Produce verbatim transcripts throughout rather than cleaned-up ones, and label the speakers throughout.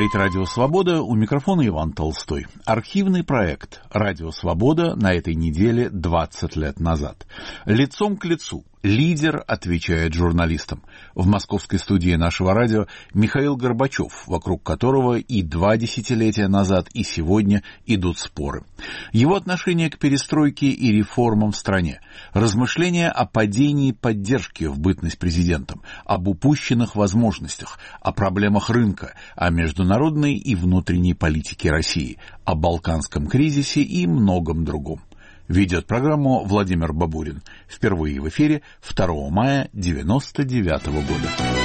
Speaker 1: слушаете «Радио Свобода», у микрофона Иван Толстой. Архивный проект «Радио Свобода» на этой неделе двадцать лет назад. Лицом к лицу. Лидер отвечает журналистам. В московской студии нашего радио Михаил Горбачев, вокруг которого и два десятилетия назад, и сегодня идут споры. Его отношение к перестройке и реформам в стране. Размышления о падении поддержки в бытность президентом, об упущенных возможностях, о проблемах рынка, о международной и внутренней политике России, о балканском кризисе и многом другом. Ведет программу Владимир Бабурин. Впервые в эфире второго мая девяносто девятого года.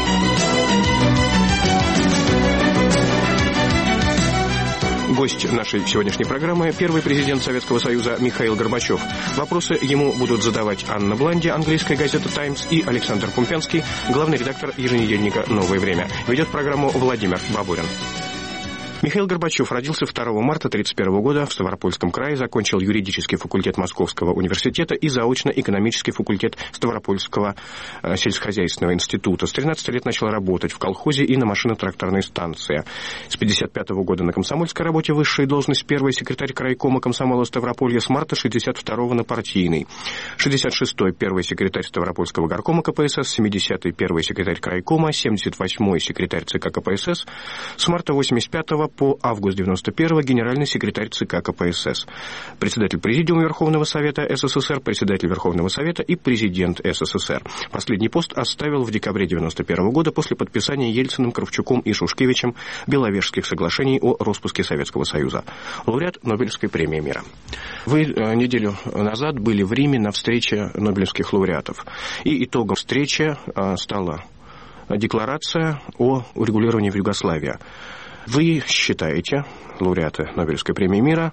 Speaker 2: Гость нашей сегодняшней программы – первый президент Советского Союза Михаил Горбачев. Вопросы ему будут задавать Анна Бланди, английская газета «Таймс», и Александр Пумпянский, главный редактор еженедельника «Новое время». Ведет программу Владимир Бабурин. Михаил Горбачев родился второго марта тысяча девятьсот тридцать первого года в Ставропольском крае, закончил юридический факультет Московского университета и заочно-экономический факультет Ставропольского сельскохозяйственного института. С тринадцати лет начал работать в колхозе и на машино-тракторной станции. С пятьдесят пятого года на комсомольской работе, высшая должность первый секретарь крайкома комсомола Ставрополья, с марта шестьдесят второго на партийный. шестьдесят шестой первый секретарь Ставропольского горкома ка пэ эс эс, семидесятый первый секретарь крайкома, семьдесят восьмой секретарь ЦК ка пэ эс эс, с марта восемьдесят пятого по август девяносто первого генеральный секретарь ЦК ка пэ эс эс, председатель Президиума Верховного Совета эс эс эс эр, председатель Верховного Совета и президент эс эс эс эр. Последний пост оставил в декабре девяносто первого года после подписания Ельциным, Кравчуком и Шушкевичем Беловежских соглашений о распуске Советского Союза. Лауреат Нобелевской премии мира. Вы неделю назад были в Риме на встрече нобелевских лауреатов. И итогом встречи стала декларация о урегулировании в Югославии. Вы считаете, лауреаты Нобелевской премии мира,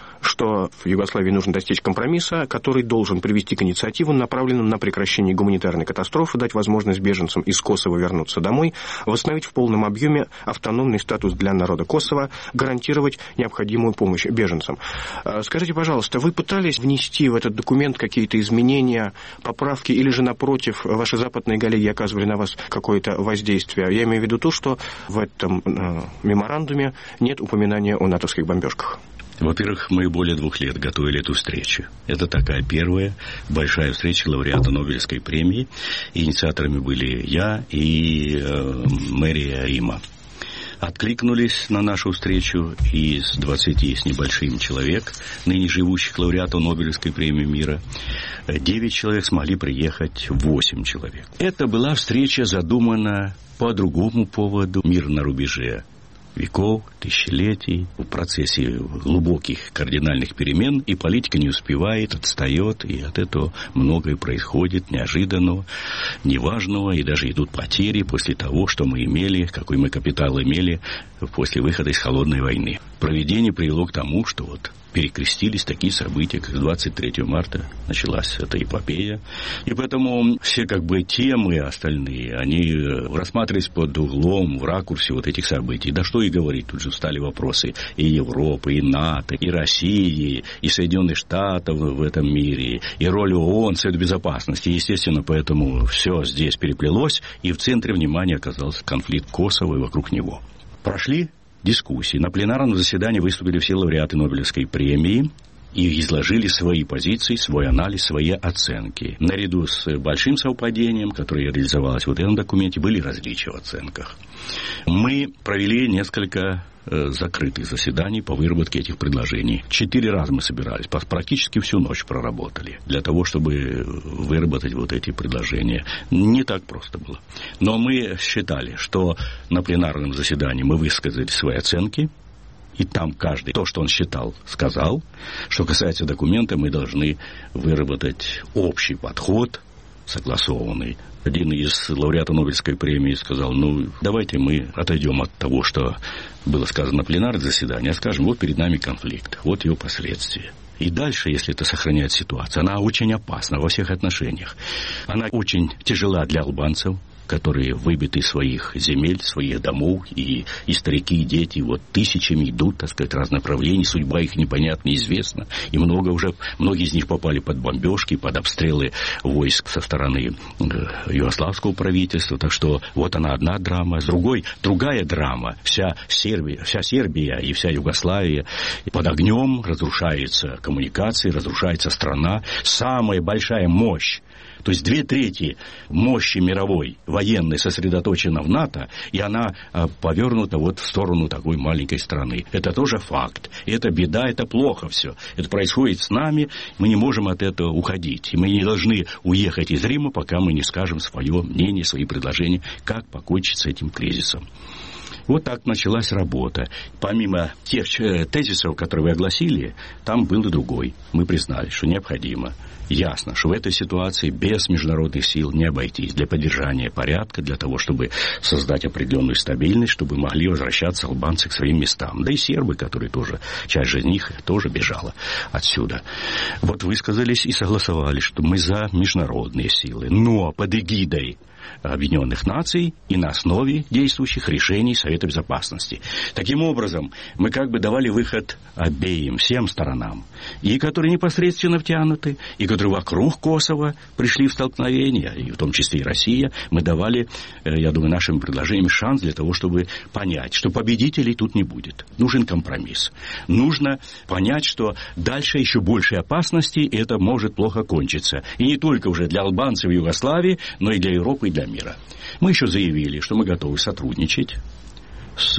Speaker 2: что в Югославии нужно достичь компромисса, который должен привести к инициативам, направленным на прекращение гуманитарной катастрофы, дать возможность беженцам из Косово вернуться домой, восстановить в полном объеме автономный статус для народа Косово, гарантировать необходимую помощь беженцам. Скажите, пожалуйста, вы пытались внести в этот документ какие-то изменения, поправки, или же, напротив, ваши западные коллеги оказывали на вас какое-то воздействие? Я имею в виду то, что в этом меморандуме нет упоминания о натовских бомбежках.
Speaker 3: Во-первых, мы более двух лет готовили эту встречу. Это такая первая большая встреча лауреата Нобелевской премии. Инициаторами были я и э, мэрия Рима. Откликнулись на нашу встречу из двадцати с небольшим человек, ныне живущих лауреатов Нобелевской премии мира. Девять человек смогли приехать, восемь человек. Это была встреча задумана по другому поводу. Мир на рубеже веков, тысячелетий, в процессе глубоких кардинальных перемен, и политика не успевает, отстает, и от этого многое происходит неожиданного, неважного, и даже идут потери после того, что мы имели, какой мы капитал имели после выхода из холодной войны. Проведение привело к тому, что вот перекрестились такие события, как двадцать третьего марта началась эта эпопея. И поэтому все как бы темы остальные, они рассматривались под углом, в ракурсе вот этих событий. Да что и говорить, тут же встали вопросы и Европы, и НАТО, и России, и Соединенных Штатов в этом мире, и роль ООН, Совет Безопасности. Естественно, поэтому все здесь переплелось, и в центре внимания оказался конфликт Косово и вокруг него. Прошли дискуссии. На пленарном заседании выступили все лауреаты Нобелевской премии и изложили свои позиции, свой анализ, свои оценки. Наряду с большим совпадением, которое реализовалось в этом документе, были различия в оценках. Мы провели несколько э, закрытых заседаний по выработке этих предложений. Четыре раза мы собирались, практически всю ночь проработали для того, чтобы выработать вот эти предложения. Не так просто было. Но мы считали, что на пленарном заседании мы высказали свои оценки, и там каждый то, что он считал, сказал. Что касается документа, мы должны выработать общий подход, согласованный. Один из лауреатов Нобелевской премии сказал, ну, давайте мы отойдем от того, что было сказано на пленарном заседании, а скажем, вот перед нами конфликт, вот его последствия. И дальше, если это сохраняет ситуацию, она очень опасна во всех отношениях. Она очень тяжела для албанцев, которые выбиты из своих земель, своих домов, и, и старики, и дети, вот тысячами идут, так сказать, в разных направлениях, судьба их непонятна, неизвестна, и много уже, многие из них попали под бомбежки, под обстрелы войск со стороны э, югославского правительства, так что вот она одна драма, с другой другая драма, вся Сербия, вся Сербия и вся Югославия под огнем, разрушается коммуникации, разрушается страна, самая большая мощь, то есть две трети мощи мировой военной сосредоточена в НАТО, и она а, повернута вот в сторону такой маленькой страны. Это тоже факт. И это беда, это плохо все. Это происходит с нами, мы не можем от этого уходить. И мы не должны уехать из Рима, пока мы не скажем свое мнение, свои предложения, как покончить с этим кризисом. Вот так началась работа. Помимо тех тезисов, которые вы огласили, там был и другой. Мы признали, что необходимо. Ясно, что в этой ситуации без международных сил не обойтись. Для поддержания порядка, для того, чтобы создать определенную стабильность, чтобы могли возвращаться албанцы к своим местам. Да и сербы, которые тоже, часть же из них тоже бежала отсюда. Вот высказались и согласовали, что мы за международные силы, но под эгидой Объединенных Наций и на основе действующих решений Совета Безопасности. Таким образом, мы как бы давали выход обеим, всем сторонам, и которые непосредственно втянуты, и которые вокруг Косово пришли в столкновение, и в том числе и Россия, мы давали, я думаю, нашим предложениям шанс для того, чтобы понять, что победителей тут не будет. Нужен компромисс. Нужно понять, что дальше еще больше опасностей, и это может плохо кончиться. И не только уже для албанцев в Югославии, но и для Европы и для мира. Мы еще заявили, что мы готовы сотрудничать с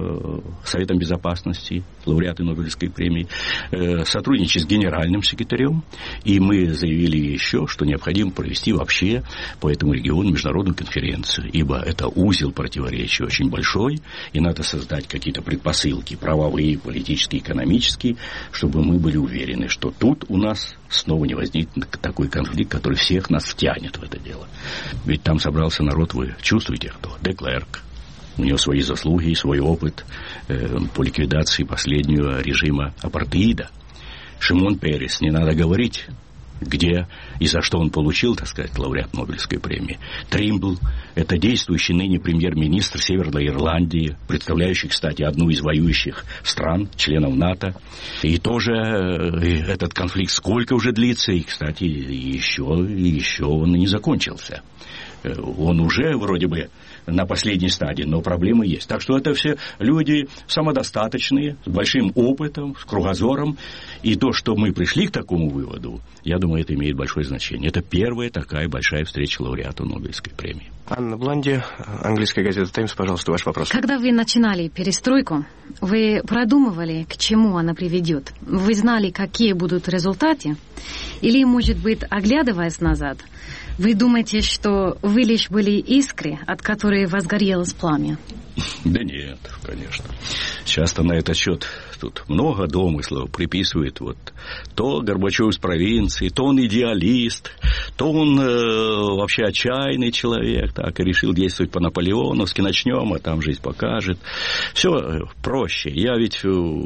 Speaker 3: Советом Безопасности, лауреаты Нобелевской премии, сотрудничать с генеральным секретарем, и мы заявили еще, что необходимо провести вообще по этому региону международную конференцию, ибо это узел противоречий очень большой, и надо создать какие-то предпосылки, правовые, политические, экономические, чтобы мы были уверены, что тут у нас снова не возникнет такой конфликт, который всех нас втянет в это дело. Ведь там собрался народ, вы чувствуете, кто? Де Клерк. У него свои заслуги и свой опыт э, по ликвидации последнего режима апартеида. Шимон Перес, не надо говорить, где и за что он получил, так сказать, лауреат Нобелевской премии. Тримбл – это действующий ныне премьер-министр Северной Ирландии, представляющий, кстати, одну из воюющих стран, членов НАТО. И тоже э, этот конфликт сколько уже длится, и, кстати, еще, еще он и не закончился. Э, он уже вроде бы на последней стадии, но проблемы есть. Так что это все люди самодостаточные, с большим опытом, с кругозором. И то, что мы пришли к такому выводу, я думаю, это имеет большое значение. Это первая такая большая встреча лауреата Нобелевской премии.
Speaker 2: Анна Бланди, английская газета «Таймс», пожалуйста, ваш вопрос. Когда
Speaker 4: вы начинали перестройку, вы продумывали, к чему она приведет? Вы знали, какие будут результаты? Или, может быть, оглядываясь назад, вы думаете, что вы лишь были искры, от которой возгорелось пламя?
Speaker 3: Да нет, конечно. Часто на этот счет тут много домыслов приписывают. Вот то Горбачев из провинции, то он идеалист, то он э, вообще отчаянный человек, так, и решил действовать по-наполеоновски. Начнем, а там жизнь покажет. Все проще. Я ведь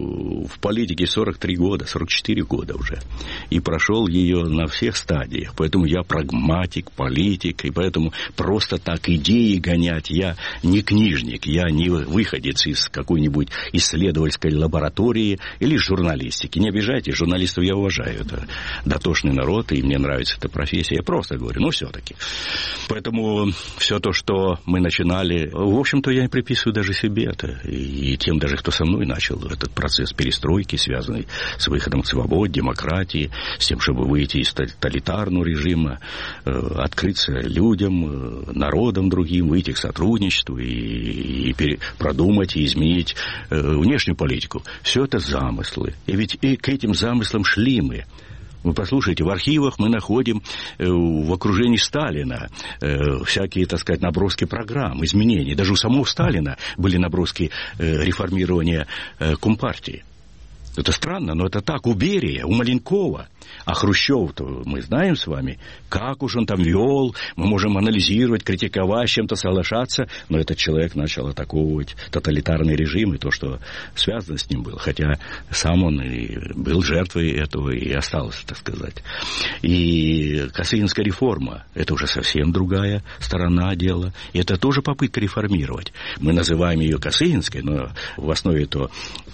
Speaker 3: в политике сорок три года, сорок четыре года уже. И прошел ее на всех стадиях. Поэтому я прагматик, политик. И поэтому просто так идеи гонять я не книжник. Я не выходец из какой-нибудь исследовательской лаборатории или журналистики. Не обижайтесь, журналистов я уважаю. Это дотошный народ, и мне нравится эта профессия. Я просто говорю, ну, все-таки. Поэтому все то, что мы начинали, в общем-то, я не приписываю даже себе это. И тем даже, кто со мной начал этот процесс перестройки, связанный с выходом к свободе, демократии, с тем, чтобы выйти из тоталитарного режима, открыться людям, народам другим, выйти к сотрудничеству и, и продумать и изменить внешнюю политику. Все это замыслы. И ведь и к этим замыслам шли мы. Вы послушайте, в архивах мы находим э, в окружении Сталина э, всякие, так сказать, наброски программ, изменений. Даже у самого Сталина были наброски э, реформирования э, Компартии. Это странно, но это так. У Берия, у Маленкова. А Хрущев-то мы знаем с вами, как уж он там вел. Мы можем анализировать, критиковать, с чем-то соглашаться. Но этот человек начал атаковывать тоталитарный режим и то, что связано с ним было. Хотя сам он и был жертвой этого и остался, так сказать. И Косыгинская реформа – это уже совсем другая сторона дела. И это тоже попытка реформировать. Мы называем ее Косыгинской, но в основе это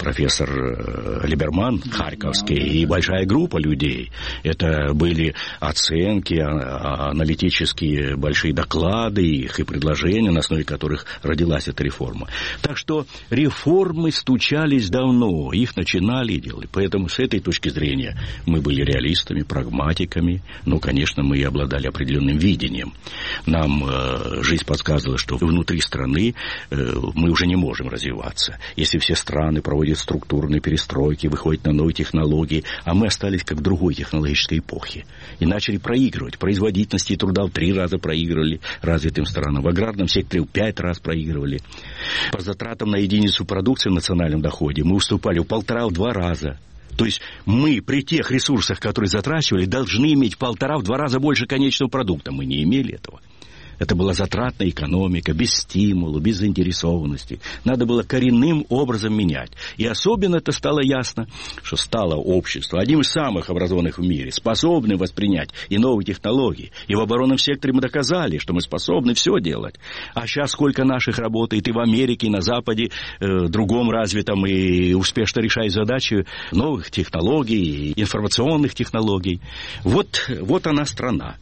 Speaker 3: профессор Либерман Харьковский и большая группа людей. Это были оценки, аналитические большие доклады их и предложения, на основе которых родилась эта реформа. Так что реформы стучались давно, их начинали делать. Поэтому с этой точки зрения мы были реалистами, прагматиками. Ну, конечно, мы и обладали определенным видением. Нам э, жизнь подсказывала, что внутри страны э, мы уже не можем развиваться. Если все страны проводят структурные перестройки, выходят на новые технологии, а мы остались как в другой технологической эпохе. И начали проигрывать. Производительности труда в три раза проигрывали развитым странам. В аграрном секторе в пять раз проигрывали. По затратам на единицу продукции в национальном доходе мы уступали в полтора-два раза. То есть мы при тех ресурсах, которые затрачивали, должны иметь в полтора-два раза больше конечного продукта. Мы не имели этого. Это была затратная экономика, без стимула, без заинтересованности. Надо было коренным образом менять. И особенно это стало ясно, что стало общество одним из самых образованных в мире, способным воспринять и новые технологии. И в оборонном секторе мы доказали, что мы способны все делать. А сейчас сколько наших работает и в Америке, и на Западе, э, другом развитом, и успешно решает задачи новых технологий, информационных технологий. Вот, вот она страна.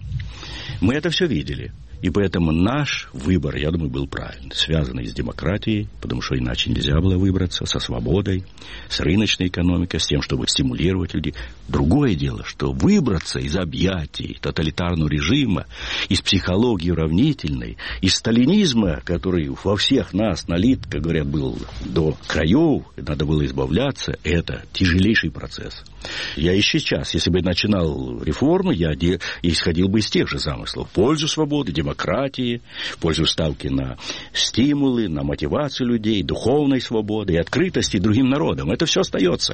Speaker 3: Мы это все видели. И поэтому наш выбор, я думаю, был правильный, связанный с демократией, потому что иначе нельзя было выбраться, со свободой, с рыночной экономикой, с тем, чтобы стимулировать людей. Другое дело, что выбраться из объятий тоталитарного режима, из психологии уравнительной, из сталинизма, который во всех нас налит, как говорят, был до краев, надо было избавляться, это тяжелейший процесс. Я и сейчас, если бы начинал реформы, я исходил бы из тех же замыслов. В пользу свободы, демократии, в пользу ставки на стимулы, на мотивацию людей, духовной свободы и открытости другим народам. Это все остается.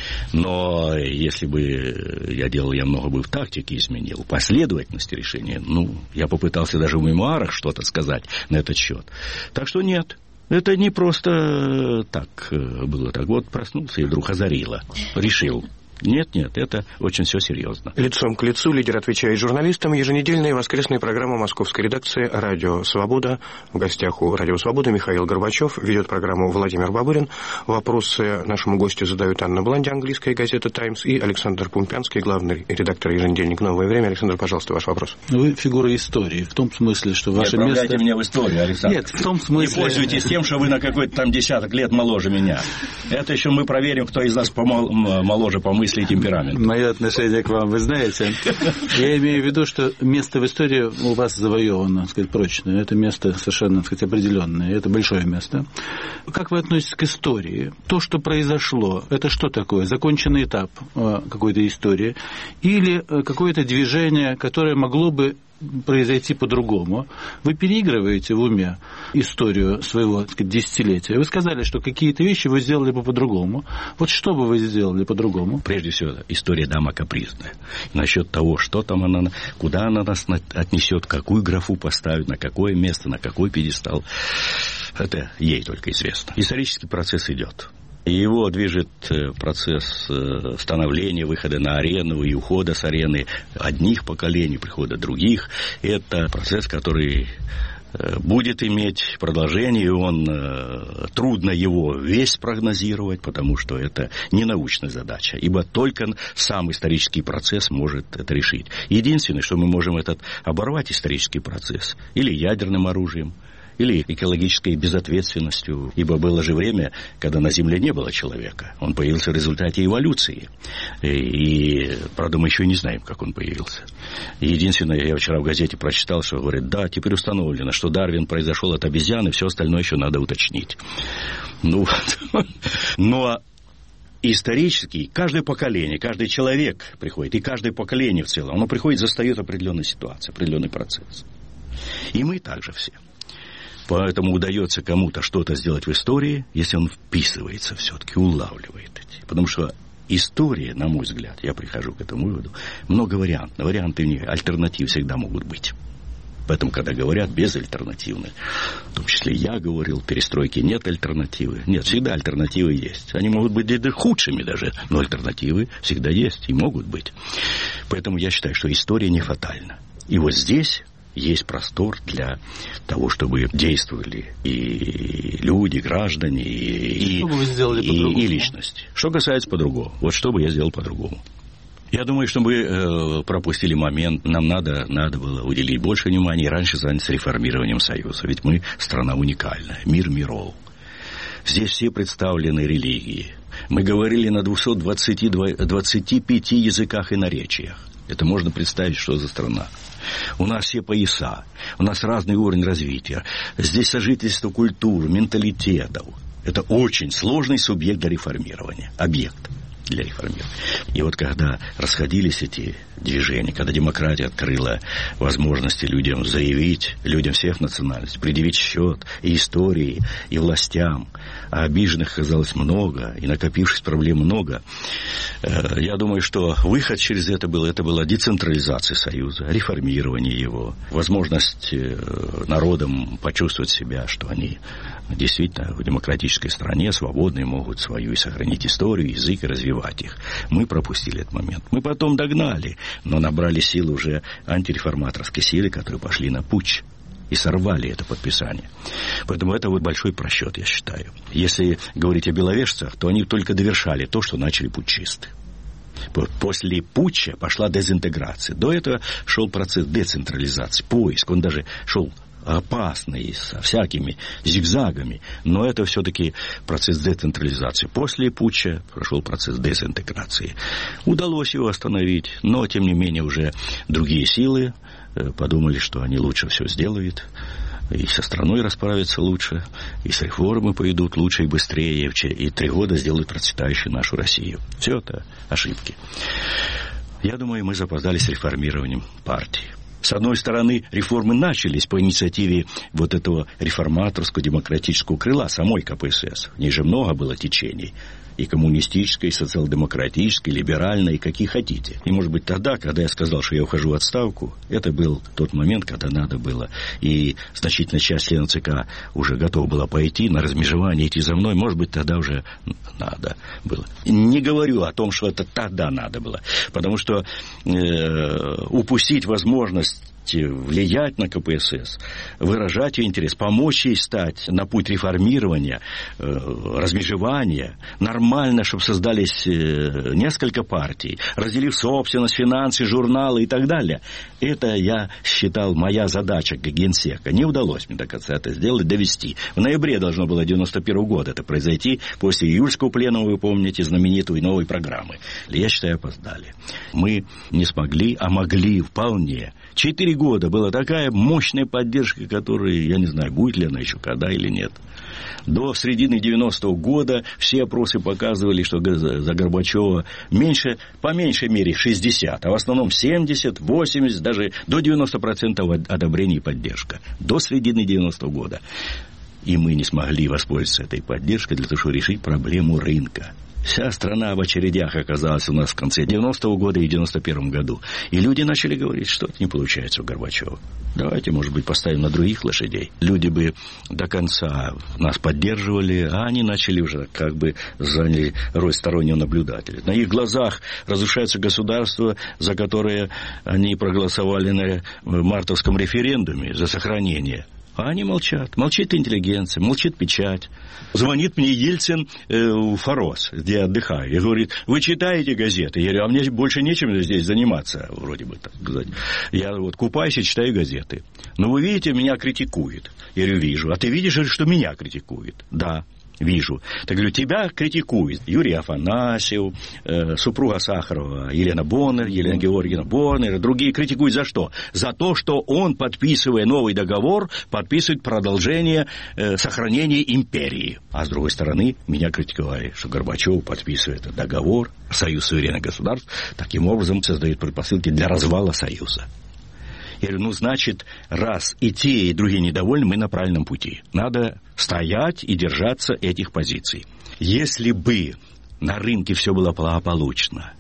Speaker 3: Но если бы я делал, я много бы в тактике изменил, последовательности решения. Ну, я попытался даже в мемуарах что-то сказать на этот счет. Так что нет. Это не просто так было. Так вот, проснулся и вдруг озарило. Решил. Нет, нет, это очень все серьезно.
Speaker 2: Лицом к лицу лидер отвечает журналистам. Еженедельная воскресная программа московской редакции «Радио Свобода». В гостях у «Радио Свобода» Михаил Горбачев. Ведет программу Владимир Бабурин. Вопросы нашему гостю задают Анна Бланди, английская газета «Таймс», и Александр Пумпянский, главный редактор еженедельника «Новое время». Александр, пожалуйста, ваш вопрос.
Speaker 5: Вы фигура истории, в том смысле, что ваше место... Не
Speaker 3: отправляйте меня в историю, Александр.
Speaker 5: Нет, в том смысле...
Speaker 3: Не пользуйтесь тем, что вы на какой-то там десяток лет моложе меня. Это еще мы проверим, кто из нас помоложе по мысли и темпераменту.
Speaker 5: Мое отношение к вам, вы знаете. Я имею в виду, что место в истории у вас завоевано, так сказать, прочное. Это место совершенно, так сказать, определенное. Это большое место. Как вы относитесь к истории? То, что произошло, это что такое? Законченный этап какой-то истории? Или какое-то движение, которое могло бы произойти по-другому? Вы переигрываете в уме историю своего, так сказать, десятилетия. Вы сказали, что какие-то вещи вы сделали бы по-другому. Вот что бы вы сделали по-другому?
Speaker 3: Прежде всего, история дама капризная. Насчет того, что там она, куда она нас отнесет, какую графу поставит, на какое место, на какой пьедестал, это ей только известно. Исторический процесс идет. Его движет процесс становления, выхода на арену и ухода с арены одних поколений, прихода других. Это процесс, который будет иметь продолжение, и он, трудно его весь прогнозировать, потому что это не научная задача, ибо только сам исторический процесс может это решить. Единственное, что мы можем этот оборвать исторический процесс или ядерным оружием, или экологической безответственностью, ибо было же время, когда на Земле не было человека. Он появился в результате эволюции. И, и правда, мы еще не знаем, как он появился. Единственное, я вчера в газете прочитал, что говорят, да, теперь установлено, что Дарвин произошел от обезьяны, все остальное еще надо уточнить. Ну, но исторически каждое поколение, каждый человек приходит, и каждое поколение в целом, оно приходит, застает определенную ситуацию, определенный процесс. И мы также все. Поэтому удается кому-то что-то сделать в истории, если он вписывается все-таки, улавливает эти. Потому что история, на мой взгляд, я прихожу к этому выводу, много вариантов. Варианты не, альтернативы всегда могут быть. Поэтому, когда говорят безальтернативные, в том числе я говорил, перестройки нет альтернативы. Нет, всегда альтернативы есть. Они могут быть худшими даже, но альтернативы всегда есть и могут быть. Поэтому я считаю, что история не фатальна. И вот здесь есть простор для того, чтобы действовали и люди, граждане, и,
Speaker 5: что бы вы сделали
Speaker 3: и,
Speaker 5: по-другому?
Speaker 3: И личности. Что касается по-другому. Вот что бы я сделал по-другому. Я думаю, что мы э, пропустили момент. Нам надо, надо было уделить больше внимания и раньше заняться реформированием Союза. Ведь мы страна уникальная, мир миров. Здесь все представлены религии. Мы говорили на двухстах двадцати пяти языках и наречиях. Это можно представить, что за страна. У нас все пояса, у нас разный уровень развития. Здесь сожительство культур, менталитетов. Это очень сложный субъект для реформирования, объект для реформирования. И вот когда расходились эти движения, когда демократия открыла возможности людям заявить, людям всех национальностей, предъявить счет и истории, и властям, а обиженных оказалось много, и накопившись проблем много, я думаю, что выход через это был, это была децентрализация Союза, реформирование его, возможность народам почувствовать себя, что они действительно в демократической стране свободные могут свою и сохранить историю, язык и развивать их. Мы пропустили этот момент. Мы потом догнали, но набрали силы уже антиреформаторской силы, которые пошли на путч и сорвали это подписание. Поэтому это вот большой просчет, я считаю. Если говорить о беловежцах, то они только довершали то, что начали путчисты. После путча пошла дезинтеграция. До этого шел процесс децентрализации, поиск. Он даже шел опасный, со всякими зигзагами, но это все-таки процесс децентрализации. После путча прошел процесс дезинтеграции. Удалось его остановить, но, тем не менее, уже другие силы подумали, что они лучше все сделают, и со страной расправятся лучше, и с реформы пойдут лучше и быстрее, и три года сделают процветающую нашу Россию. Все это ошибки. Я думаю, мы запоздали с реформированием партии. С одной стороны, реформы начались по инициативе вот этого реформаторского демократического крыла самой ка пэ эс эс. В ней же много было течений. И коммунистической, и социал-демократической, и либеральной, и какие хотите. И, может быть, тогда, когда я сказал, что я ухожу в отставку, это был тот момент, когда надо было. И значительная часть членов ЦК уже готова была пойти на размежевание, идти за мной. Может быть, тогда уже надо было. Не говорю о том, что это тогда надо было. Потому что э, упустить возможность влиять на ка пэ эс эс, выражать ее интерес, помочь ей стать на путь реформирования, э, размежевания, нормально, чтобы создались э, несколько партий, разделив собственность, финансы, журналы и так далее. Это, я считал, моя задача как генсека. Не удалось мне до конца это сделать, довести. В ноябре должно было девяносто первого года это произойти, после июльского пленума, вы помните, знаменитой новой программы. Я считаю, опоздали. Мы не смогли, а могли вполне. Четыре года была такая мощная поддержка, которая, я не знаю, будет ли она еще когда или нет. До середины девяностого года все опросы показывали, что за Горбачева меньше, по меньшей мере шестьдесят, а в основном семьдесят, восемьдесят, даже до девяноста процентов одобрения и поддержка. До середины девяностого года. И мы не смогли воспользоваться этой поддержкой для того, чтобы решить проблему рынка. Вся страна в очередях оказалась у нас в конце девяностого года и девяносто первом году. И люди начали говорить, что это не получается у Горбачева. Давайте, может быть, поставим на других лошадей. Люди бы до конца нас поддерживали, а они начали уже как бы заняли роль стороннего наблюдателя. На их глазах разрушается государство, за которое они проголосовали на мартовском референдуме за сохранение. А они молчат. Молчит интеллигенция, молчит печать. Звонит мне Ельцин э, в Форос, где я отдыхаю, и говорит, вы читаете газеты? Я говорю, а мне больше нечем здесь заниматься, вроде бы так сказать. Я вот купаюсь и читаю газеты. Но вы видите, меня критикует. Я говорю, вижу. А ты видишь, что меня критикует? Да. Вижу. Так говорю, тебя критикует Юрий Афанасьев, э, супруга Сахарова, Елена Боннер, Елена Георгиевна Боннер, другие критикуют за что? За то, что он, подписывая новый договор, подписывает продолжение э, сохранения империи. А с другой стороны, меня критиковали, что Горбачев подписывает договор, союз суверенных государств, таким образом создает предпосылки для развала союза. Я говорю, ну, значит, раз и те, и другие недовольны, мы на правильном пути. Надо стоять и держаться этих позиций. Если бы на рынке все было благополучно.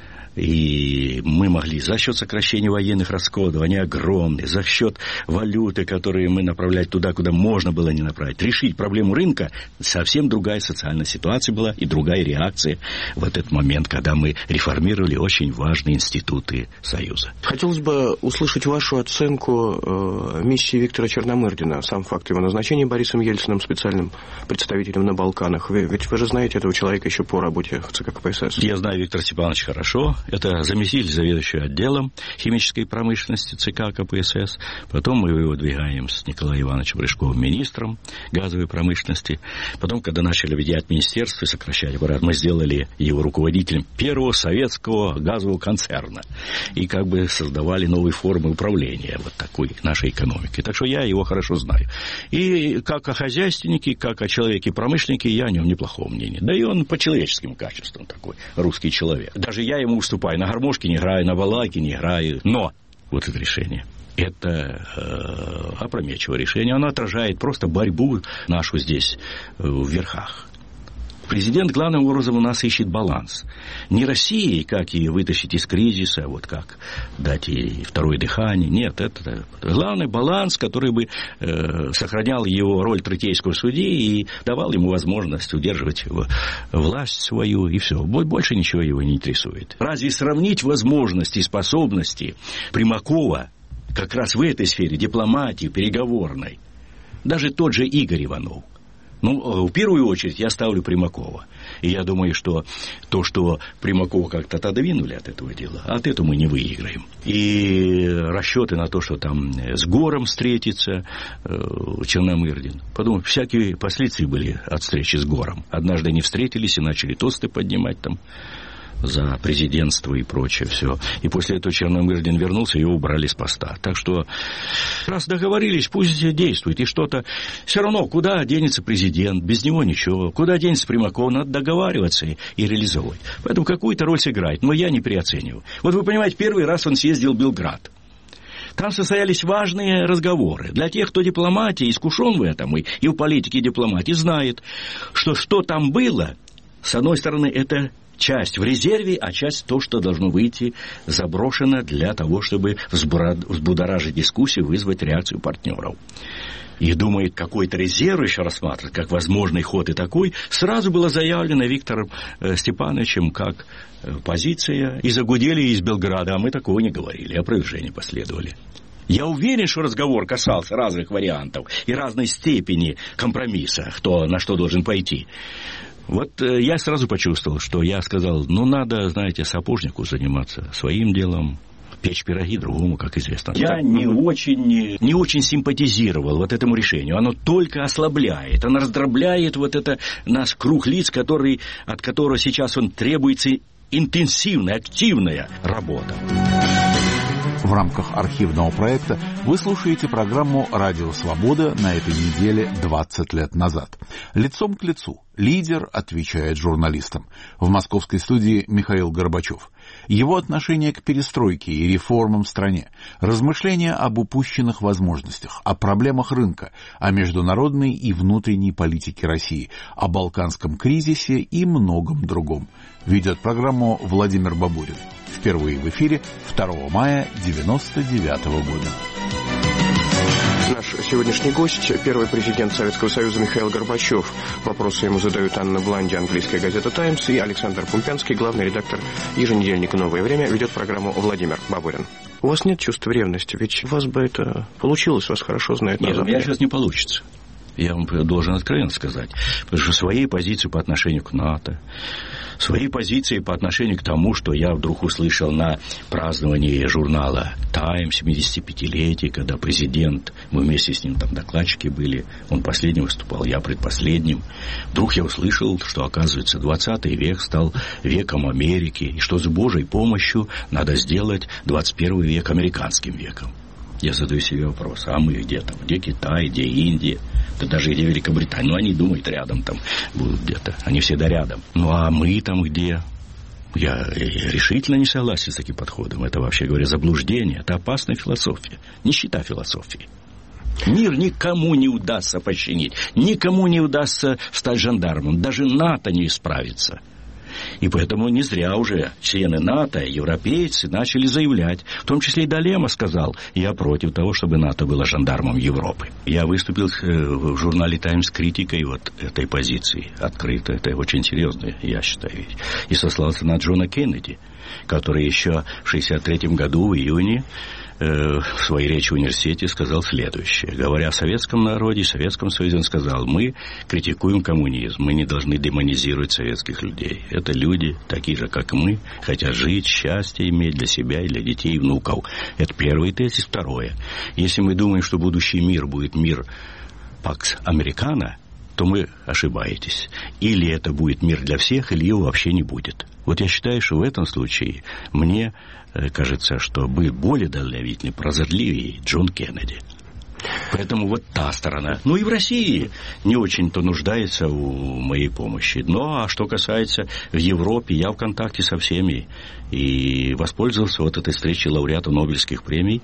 Speaker 3: И мы могли за счет сокращения военных расходов, они огромные, за счет валюты, которые мы направляли туда, куда можно было не направить, решить проблему рынка. Совсем другая социальная ситуация была и другая реакция в этот момент, когда мы реформировали очень важные институты Союза.
Speaker 2: Хотелось бы услышать вашу оценку э, миссии Виктора Черномырдина, сам факт его назначения Борисом Ельциным специальным представителем на Балканах. Вы, ведь вы же знаете этого человека еще по работе в ЦК КПСС.
Speaker 3: Я знаю Виктора Степановича хорошо. Это заместитель заведующего отделом химической промышленности ЦК КПСС. Потом мы его выдвигаем с Николаем Ивановичем Рыжковым министром газовой промышленности. Потом, когда начали ведать министерство и сокращать аппарат, мы сделали его руководителем первого советского газового концерна. И как бы создавали новые формы управления вот такой нашей экономикой. Так что я его хорошо знаю. И как о хозяйственнике, как о человеке-промышленнике, я о нем неплохого мнения. Да и он по человеческим качествам такой русский человек. Даже я ему уступаю. На гармошке не играю, на балалайке не играю. Но вот это решение. Это э, опрометчивое решение. Оно отражает просто борьбу нашу здесь э, в верхах. Президент главным образом у нас ищет баланс. Не России, как ее вытащить из кризиса, вот как дать ей второе дыхание. Нет, это главный баланс, который бы э, сохранял его роль третейского судьи и давал ему возможность удерживать власть свою, и все. Больше ничего его не интересует. Разве сравнить возможности и способности Примакова как раз в этой сфере, дипломатии, переговорной? Даже тот же Игорь Иванов. Ну, в первую очередь я ставлю Примакова. И я думаю, что то, что Примакова как-то отодвинули от этого дела, от этого мы не выиграем. И расчеты на то, что там с Гором встретится э, Черномырдин. Подумай, всякие последствия были от встречи с Гором. Однажды они встретились и начали тосты поднимать там за президентство и прочее все. И после этого Черномырдин вернулся, его убрали с поста. Так что, раз договорились, пусть действует. И что-то... Все равно, куда денется президент? Без него ничего. Куда денется Примаков? Надо договариваться и, и реализовывать. Поэтому какую-то роль сыграет. Но я не переоцениваю. Вот вы понимаете, первый раз он съездил в Белград. Там состоялись важные разговоры. Для тех, кто дипломатии искушен в этом, и, и в политике и дипломатии, знает, что что там было, с одной стороны, это... часть в резерве, а часть то, что должно выйти, заброшено для того, чтобы взбудоражить дискуссию, вызвать реакцию партнеров. И думает, какой-то резерв еще рассматривать, как возможный ход и такой, сразу было заявлено Виктором Степановичем как позиция, и загудели из Белграда, а мы такого не говорили, опровержения последовали. Я уверен, что разговор касался разных вариантов и разной степени компромисса, кто на что должен пойти. Вот э, я сразу почувствовал, что я сказал, ну, надо, знаете, сапожнику заниматься своим делом, печь пироги другому, как известно. Я не очень, не очень симпатизировал вот этому решению. Оно только ослабляет, оно раздробляет вот это наш круг лиц, который, от которого сейчас он требуется интенсивная, активная работа.
Speaker 1: В рамках архивного проекта вы слушаете программу «Радио Свобода» на этой неделе двадцать лет назад. Лицом к лицу. Лидер отвечает журналистам. В московской студии Михаил Горбачев. Его отношение к перестройке и реформам в стране. Размышления об упущенных возможностях, о проблемах рынка, о международной и внутренней политике России, о балканском кризисе и многом другом. Ведет программу Владимир Бабурин. Впервые в эфире второго мая девяносто девятого года.
Speaker 2: Наш сегодняшний гость – первый президент Советского Союза Михаил Горбачев. Вопросы ему задают Анна Бланди, английская газета «Таймс», и Александр Пумпянский, главный редактор еженедельника «Новое время», ведет программу Владимир Бабурин. У вас нет чувства ревности? Ведь у вас бы это получилось, вас хорошо знают на
Speaker 3: Нет,
Speaker 2: Западе.
Speaker 3: у меня сейчас не получится. Я вам должен откровенно сказать. Потому что своей позиции по отношению к НАТО, своей позиции по отношению к тому, что я вдруг услышал на праздновании журнала «Тайм» семидесятипятилетие, когда президент, мы вместе с ним там докладчики были, он последним выступал, я предпоследним. Вдруг я услышал, что, оказывается, двадцатый век стал веком Америки, и что с Божьей помощью надо сделать двадцать первый век американским веком. Я задаю себе вопрос, а мы где там? Где Китай, где Индия? Да даже где Великобритания? Ну, они думают, рядом там будут где-то. Они всегда рядом. Ну, а мы там где? Я решительно не согласен с таким подходом. Это, вообще говоря, заблуждение. Это опасная философия. Нищета философии. Мир никому не удастся починить. Никому не удастся стать жандармом. Даже НАТО не исправится. И поэтому не зря уже члены НАТО, европейцы начали заявлять, в том числе и Далема сказал, я против того, чтобы НАТО было жандармом Европы. Я выступил в журнале «Таймс» критикой вот этой позиции открыто. Это очень серьезно, я считаю. И сослался на Джона Кеннеди, который еще в шестьдесят третьем году, в июне, в своей речи в университете сказал следующее. Говоря о советском народе, Советском Союзе, он сказал, мы критикуем коммунизм, мы не должны демонизировать советских людей. Это люди, такие же, как мы, хотят жить, счастье иметь для себя и для детей и внуков. Это первый тезис. Второе. Если мы думаем, что будущий мир будет мир Пакс Американо, то мы ошибаетесь. Или это будет мир для всех, или его вообще не будет. Вот я считаю, что в этом случае мне кажется, что был более дальновидный, прозорливее Джон Кеннеди. Поэтому вот та сторона. Ну и в России не очень-то нуждается у моей помощи. Ну а что касается в Европе, я в контакте со всеми и воспользовался вот этой встречей лауреата Нобелевских премий.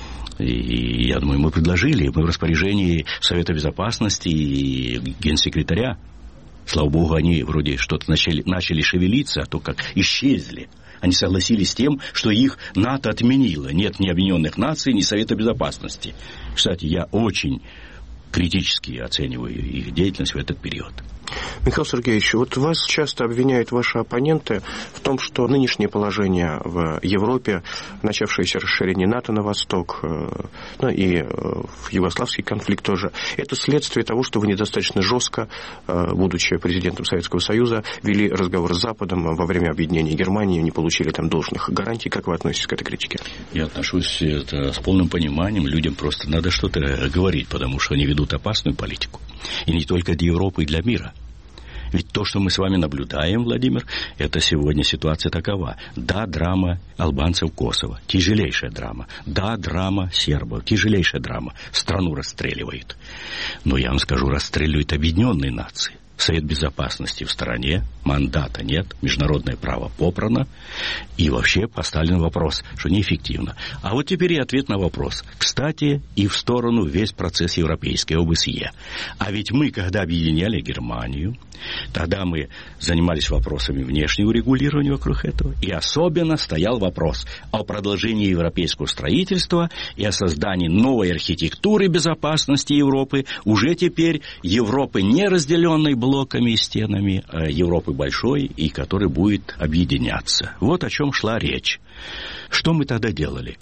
Speaker 3: И я думаю, мы предложили, мы в распоряжении Совета Безопасности и Генсекретаря. Слава Богу, они вроде что-то начали, начали шевелиться, а то как исчезли. Они согласились с тем, что их НАТО отменило. Нет ни Объединенных Наций, ни Совета Безопасности. Кстати, я очень критически оцениваю их деятельность в этот период.
Speaker 2: Михаил Сергеевич, вот вас часто обвиняют ваши оппоненты в том, что нынешнее положение в Европе, начавшееся расширение НАТО на восток, ну и в югославский конфликт тоже, это следствие того, что вы недостаточно жестко, будучи президентом Советского Союза, вели разговор с Западом во время объединения Германии, не получили там должных гарантий. Как вы относитесь к этой критике?
Speaker 3: Я отношусь это с полным пониманием. Людям просто надо что-то говорить, потому что они ведут опасную политику. И не только для Европы, и для мира. Ведь то, что мы с вами наблюдаем, Владимир, это сегодня ситуация такова. Да, драма албанцев Косово, тяжелейшая драма. Да, драма сербов, тяжелейшая драма. Страну расстреливают. Но я вам скажу, расстреливают объединенные нации. Совет Безопасности в стороне, мандата нет, международное право попрано, и вообще поставлен вопрос, что неэффективно. А вот теперь и ответ на вопрос. Кстати, и в сторону весь процесс европейской ОБСЕ. А ведь мы, когда объединяли Германию, тогда мы занимались вопросами внешнего регулирования вокруг этого, и особенно стоял вопрос о продолжении европейского строительства и о создании новой архитектуры безопасности Европы, уже теперь Европы не разделенной блоками и стенами, а Европы большой, и который будет объединяться. Вот о чем шла речь. Что мы тогда делали?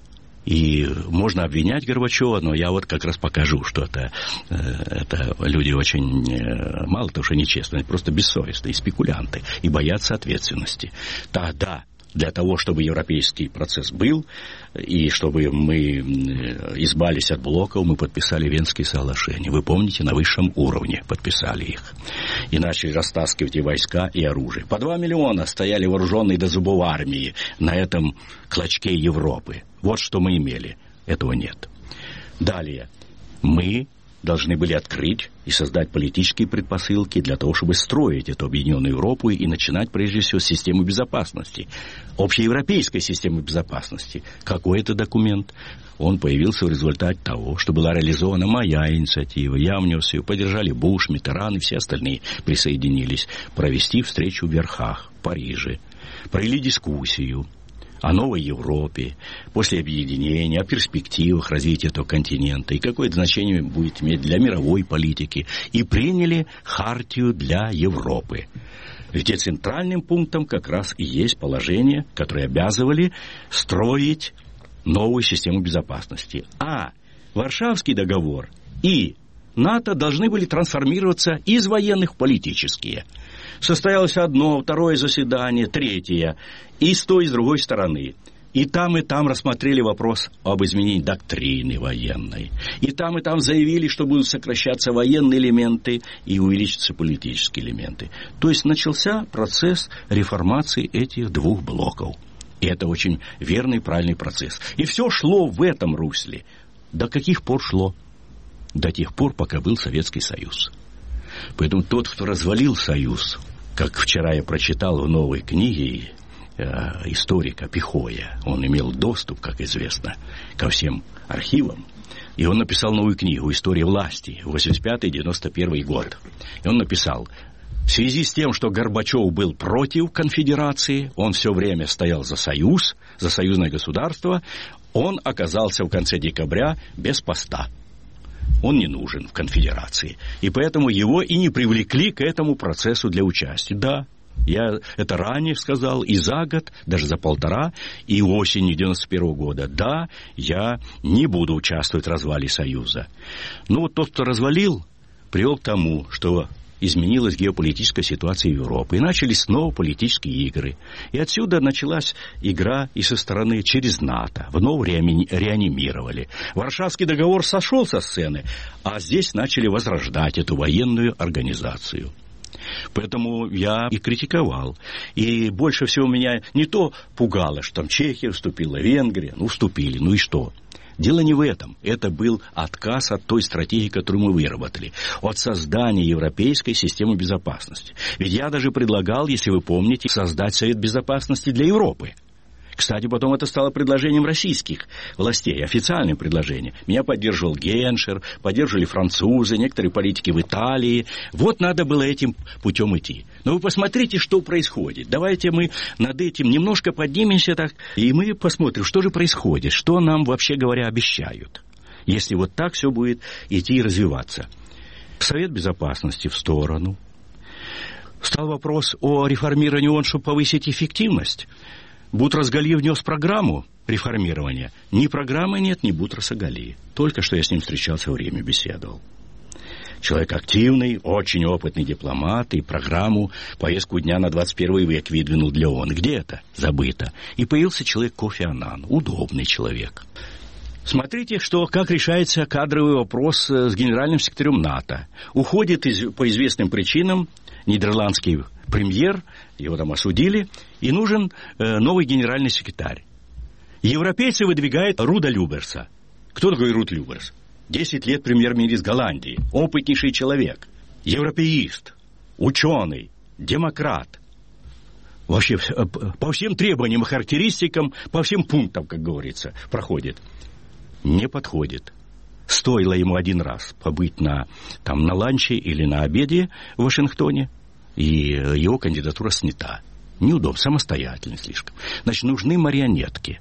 Speaker 3: И можно обвинять Горбачева, но я вот как раз покажу, что это, это люди очень, мало того, что нечестные, просто бессовестные, и спекулянты, и боятся ответственности. Тогда для того, чтобы европейский процесс был, и чтобы мы избавились от блоков, мы подписали Венские соглашения. Вы помните, на высшем уровне подписали их. И начали растаскивать и войска, и оружие. По два миллиона стояли вооруженные до зубов армии на этом клочке Европы. Вот что мы имели. Этого нет. Далее. Мы должны были открыть и создать политические предпосылки для того, чтобы строить эту объединенную Европу и начинать, прежде всего, с системы безопасности. Общеевропейской системы безопасности. Какой это документ? Он появился в результате того, что была реализована моя инициатива. Я внес ее, поддержали Буш, Миттеран и все остальные присоединились. Провести встречу в Верхах, в Париже. Провели дискуссию о новой Европе, после объединения, о перспективах развития этого континента и какое это значение будет иметь для мировой политики. И приняли хартию для Европы, где центральным пунктом как раз и есть положения, которые обязывали строить новую систему безопасности. А Варшавский договор и НАТО должны были трансформироваться из военных в политические. Состоялось одно, второе заседание, третье, и с той, и с другой стороны. И там, и там рассмотрели вопрос об изменении доктрины военной. И там, и там заявили, что будут сокращаться военные элементы и увеличатся политические элементы. То есть начался процесс реформации этих двух блоков. И это очень верный, правильный процесс. И все шло в этом русле. До каких пор шло? До тех пор, пока был Советский Союз. Поэтому тот, кто развалил Союз, как вчера я прочитал в новой книге э, историка Пихоя, он имел доступ, как известно, ко всем архивам, и он написал новую книгу «История власти», восемьдесят пятый — девяносто первый год. И он написал: В связи с тем, что Горбачев был против конфедерации, он все время стоял за союз, за союзное государство, он оказался в конце декабря без поста. Он не нужен в конфедерации. И поэтому его и не привлекли к этому процессу для участия. Да, я это ранее сказал, и за год, даже за полтора, и осенью девяносто первого года. Да, я не буду участвовать в развале Союза. Но вот тот, кто развалил, привел к тому, что изменилась геополитическая ситуация Европы. И начались снова политические игры. И отсюда началась игра и со стороны через НАТО. Вновь реанимировали. Варшавский договор сошел со сцены, а здесь начали возрождать эту военную организацию. Поэтому я и критиковал. И больше всего меня не то пугало, что там Чехия вступила, Венгрия. Ну, вступили, ну и что? Дело не в этом. Это был отказ от той стратегии, которую мы выработали. От создания европейской системы безопасности. Ведь я даже предлагал, если вы помните, создать Совет Безопасности для Европы. Кстати, потом это стало предложением российских властей, официальным предложением. Меня поддерживал Геншер, поддерживали французы, некоторые политики в Италии. Вот надо было этим путем идти. Но вы посмотрите, что происходит. Давайте мы над этим немножко поднимемся так, и мы посмотрим, что же происходит, что нам, вообще говоря, обещают, если вот так все будет идти и развиваться. Совет Безопасности в сторону. Стал вопрос о реформировании ООН, чтобы повысить эффективность. Бутрос-Галиев внес программу реформирования. Ни программы нет, ни Бутрос-Галиев. Только что я с ним встречался, время беседовал. Человек активный, очень опытный дипломат, и программу, повестку дня на двадцать первый век выдвинул для ООН. Где это? Забыто. И появился человек Кофи Аннан, удобный человек. Смотрите, что, как решается кадровый вопрос с генеральным секретарем НАТО. Уходит из, по известным причинам нидерландский премьер, его там осудили, и нужен э, новый генеральный секретарь. Европейцы выдвигают Руда Люберса. Кто такой Руд Люберс? Десять лет премьер-министр Голландии, опытнейший человек, европеист, ученый, демократ. Вообще по всем требованиям и характеристикам, по всем пунктам, как говорится, проходит. Не подходит. Стоило ему один раз побыть на, там, на ланче или на обеде в Вашингтоне, и его кандидатура снята. Неудобно, самостоятельно слишком. Значит, нужны марионетки.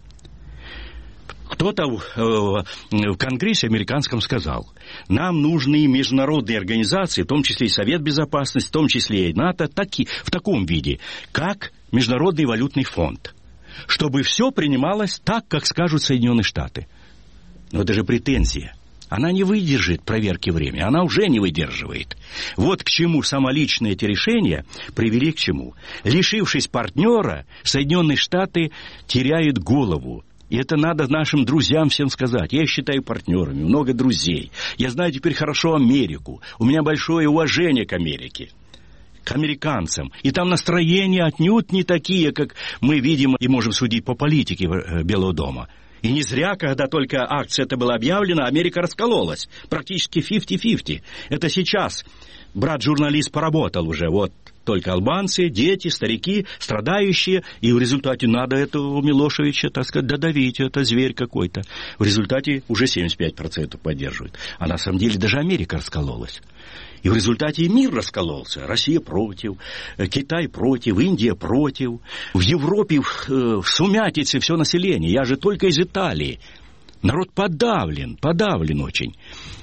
Speaker 3: Кто-то в, в Конгрессе американском сказал, нам нужны международные организации, в том числе и Совет Безопасности, в том числе и НАТО, таки, в таком виде, как Международный валютный фонд, чтобы все принималось так, как скажут Соединенные Штаты. Но это же претензия. Она не выдержит проверки времени. Она уже не выдерживает. Вот к чему самоличные эти решения привели к чему. Лишившись партнера, Соединенные Штаты теряют голову. И это надо нашим друзьям всем сказать. Я их считаю партнерами, много друзей. Я знаю теперь хорошо Америку. У меня большое уважение к Америке, к американцам. И там настроения отнюдь не такие, как мы видим и можем судить по политике Белого дома. И не зря, когда только акция эта была объявлена, Америка раскололась. Практически пятьдесят на пятьдесят. Это сейчас брат-журналист поработал уже. Вот только албанцы, дети, старики, страдающие. И в результате надо этого Милошевича, так сказать, додавить. Это зверь какой-то. В результате уже семьдесят пять процентов поддерживают. А на самом деле даже Америка раскололась. И в результате и мир раскололся. Россия против, Китай против, Индия против. В Европе в, в сумятице все население. Я же только из Италии. Народ подавлен, подавлен очень.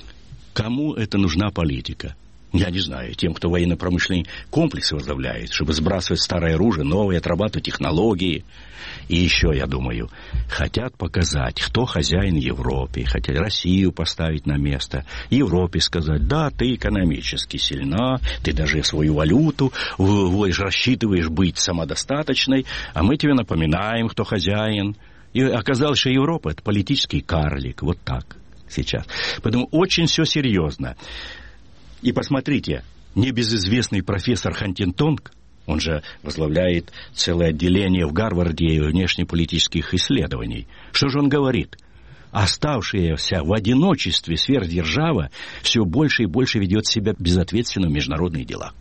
Speaker 3: Кому это нужна политика? Я не знаю, тем, кто военно-промышленный комплекс возглавляет, чтобы сбрасывать старое оружие, новые, отрабатывать технологии. И еще, я думаю, хотят показать, кто хозяин Европы, хотят Россию поставить на место, Европе сказать, да, ты экономически сильна, ты даже свою валюту вводишь, рассчитываешь быть самодостаточной, а мы тебе напоминаем, кто хозяин. И оказалось, что Европа – это политический карлик, вот так сейчас. Поэтому очень все серьезно. И посмотрите, небезызвестный профессор Хантингтон, он же возглавляет целое отделение в Гарварде внешнеполитических исследований. Что же он говорит? Оставшаяся в одиночестве сверхдержава все больше и больше ведет себя безответственно в международных делах.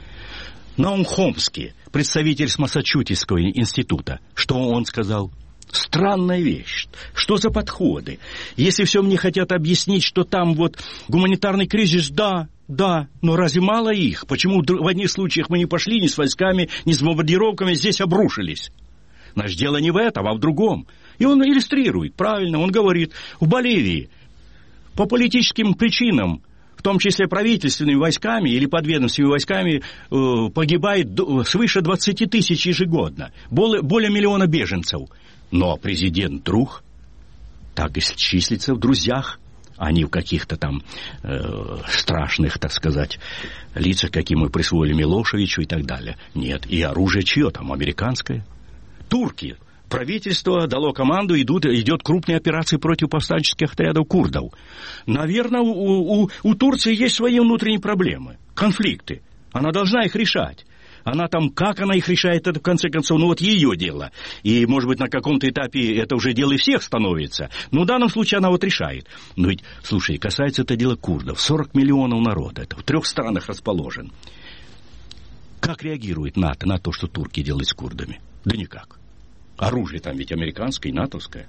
Speaker 3: Наум Хомский, представитель с Массачусетского института, что он сказал? Странная вещь. Что за подходы? Если все мне хотят объяснить, что там вот гуманитарный кризис, да, да, но разве мало их? Почему в одних случаях мы не пошли ни с войсками, ни с бомбардировками, здесь обрушились? Наше дело не в этом, а в другом. И он иллюстрирует, правильно, он говорит, в Боливии по политическим причинам, в том числе правительственными войсками или подведомственными войсками, э, погибает свыше двадцать тысяч ежегодно, более, более миллиона беженцев. Но президент друг, так и числится в друзьях, а не в каких-то там э, страшных, так сказать, лицах, какие мы присвоили Милошевичу и так далее. Нет, и оружие чье там, американское? Турки. Правительство дало команду, идут, идет крупные операции против повстанческих отрядов курдов. Наверное, у, у, у Турции есть свои внутренние проблемы, конфликты. Она должна их решать. Она там, как она их решает, это в конце концов, ну вот ее дело. И, может быть, на каком-то этапе это уже дело и всех становится. Но в данном случае она вот решает. Но ведь, слушай, касается это дела курдов. сорок миллионов народа. Это в трех странах расположен. Как реагирует НАТО на то, что турки делают с курдами? Да никак. Оружие там ведь американское и натовское.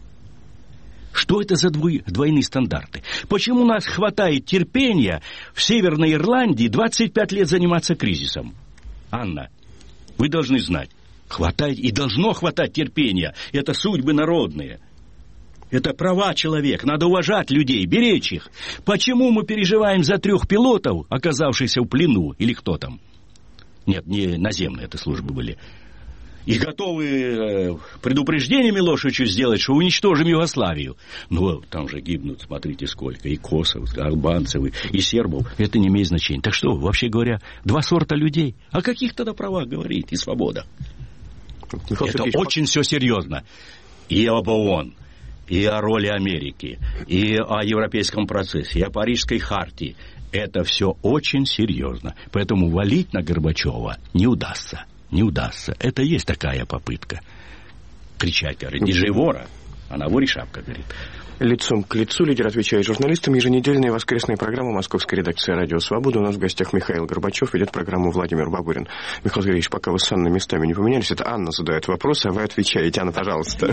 Speaker 3: Что это за двой, двойные стандарты? Почему нас хватает терпения в Северной Ирландии двадцать пять лет заниматься кризисом? Анна, вы должны знать, хватает и должно хватать терпения. Это судьбы народные. Это права человека. Надо уважать людей, беречь их. Почему мы переживаем за трех пилотов, оказавшихся в плену? Или кто там? Нет, не наземные это службы были. И готовы предупреждение Милошевичу сделать, что уничтожим Югославию. Но там же гибнут, смотрите, сколько. И косовцев, и албанцев, и сербов. Это не имеет значения. Так что, вообще говоря, два сорта людей. О каких тогда правах говорит и свобода? Михаил это Сергеевич, очень все серьезно. И об ООН, и о роли Америки, и о европейском процессе, и о Парижской хартии. Это все очень серьезно. Поэтому валить на Горбачева не удастся. Не удастся. Это есть такая попытка. Кричать, говорит, не же вора, а на воре шапка, говорит.
Speaker 2: Лицом к лицу лидер отвечает журналистам. Еженедельная воскресная программа московской редакции «Радио Свобода». У нас в гостях Михаил Горбачев, ведет программу Владимир Бабурин. Михаил Сергеевич, пока вы с Анной местами не поменялись, это Анна задает вопросы, а вы отвечаете. Анна, пожалуйста.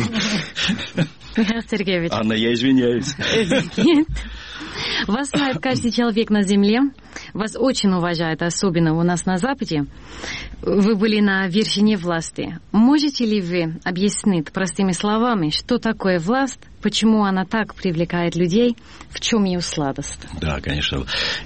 Speaker 4: Михаил Сергеевич.
Speaker 3: Анна, я извиняюсь.
Speaker 4: Нет. Вас знает каждый человек на земле. Вас очень уважают, особенно у нас на Западе. Вы были на вершине власти. Можете ли вы объяснить простыми словами, что такое власть, почему она так привлекает людей, в чем ее сладость?
Speaker 3: Да, конечно.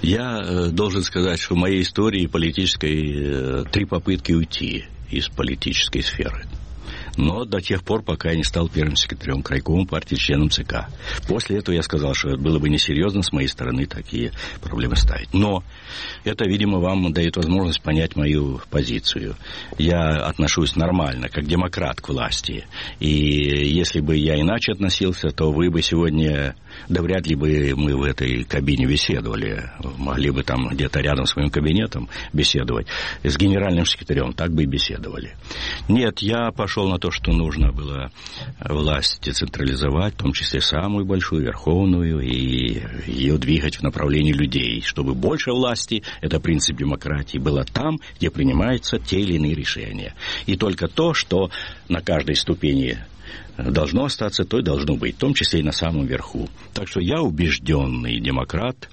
Speaker 3: Я должен сказать, что в моей истории политической три попытки уйти из политической сферы. Но до тех пор, пока я не стал первым секретарем крайкома партии, членом ЦК. После этого я сказал, что было бы несерьезно с моей стороны такие проблемы ставить. Но это, видимо, вам дает возможность понять мою позицию. Я отношусь нормально, как демократ к власти. И если бы я иначе относился, то вы бы сегодня... Да вряд ли бы мы в этой кабине беседовали. Могли бы там где-то рядом с моим кабинетом беседовать. С генеральным секретарем так бы и беседовали. Нет, я пошел на то, что нужно было власть децентрализовать, в том числе самую большую, верховную, и ее двигать в направлении людей, чтобы больше власти, это принцип демократии, было там, где принимаются те или иные решения. И только то, что на каждой ступени должно остаться, то и должно быть, в том числе и на самом верху. Так что я убежденный демократ.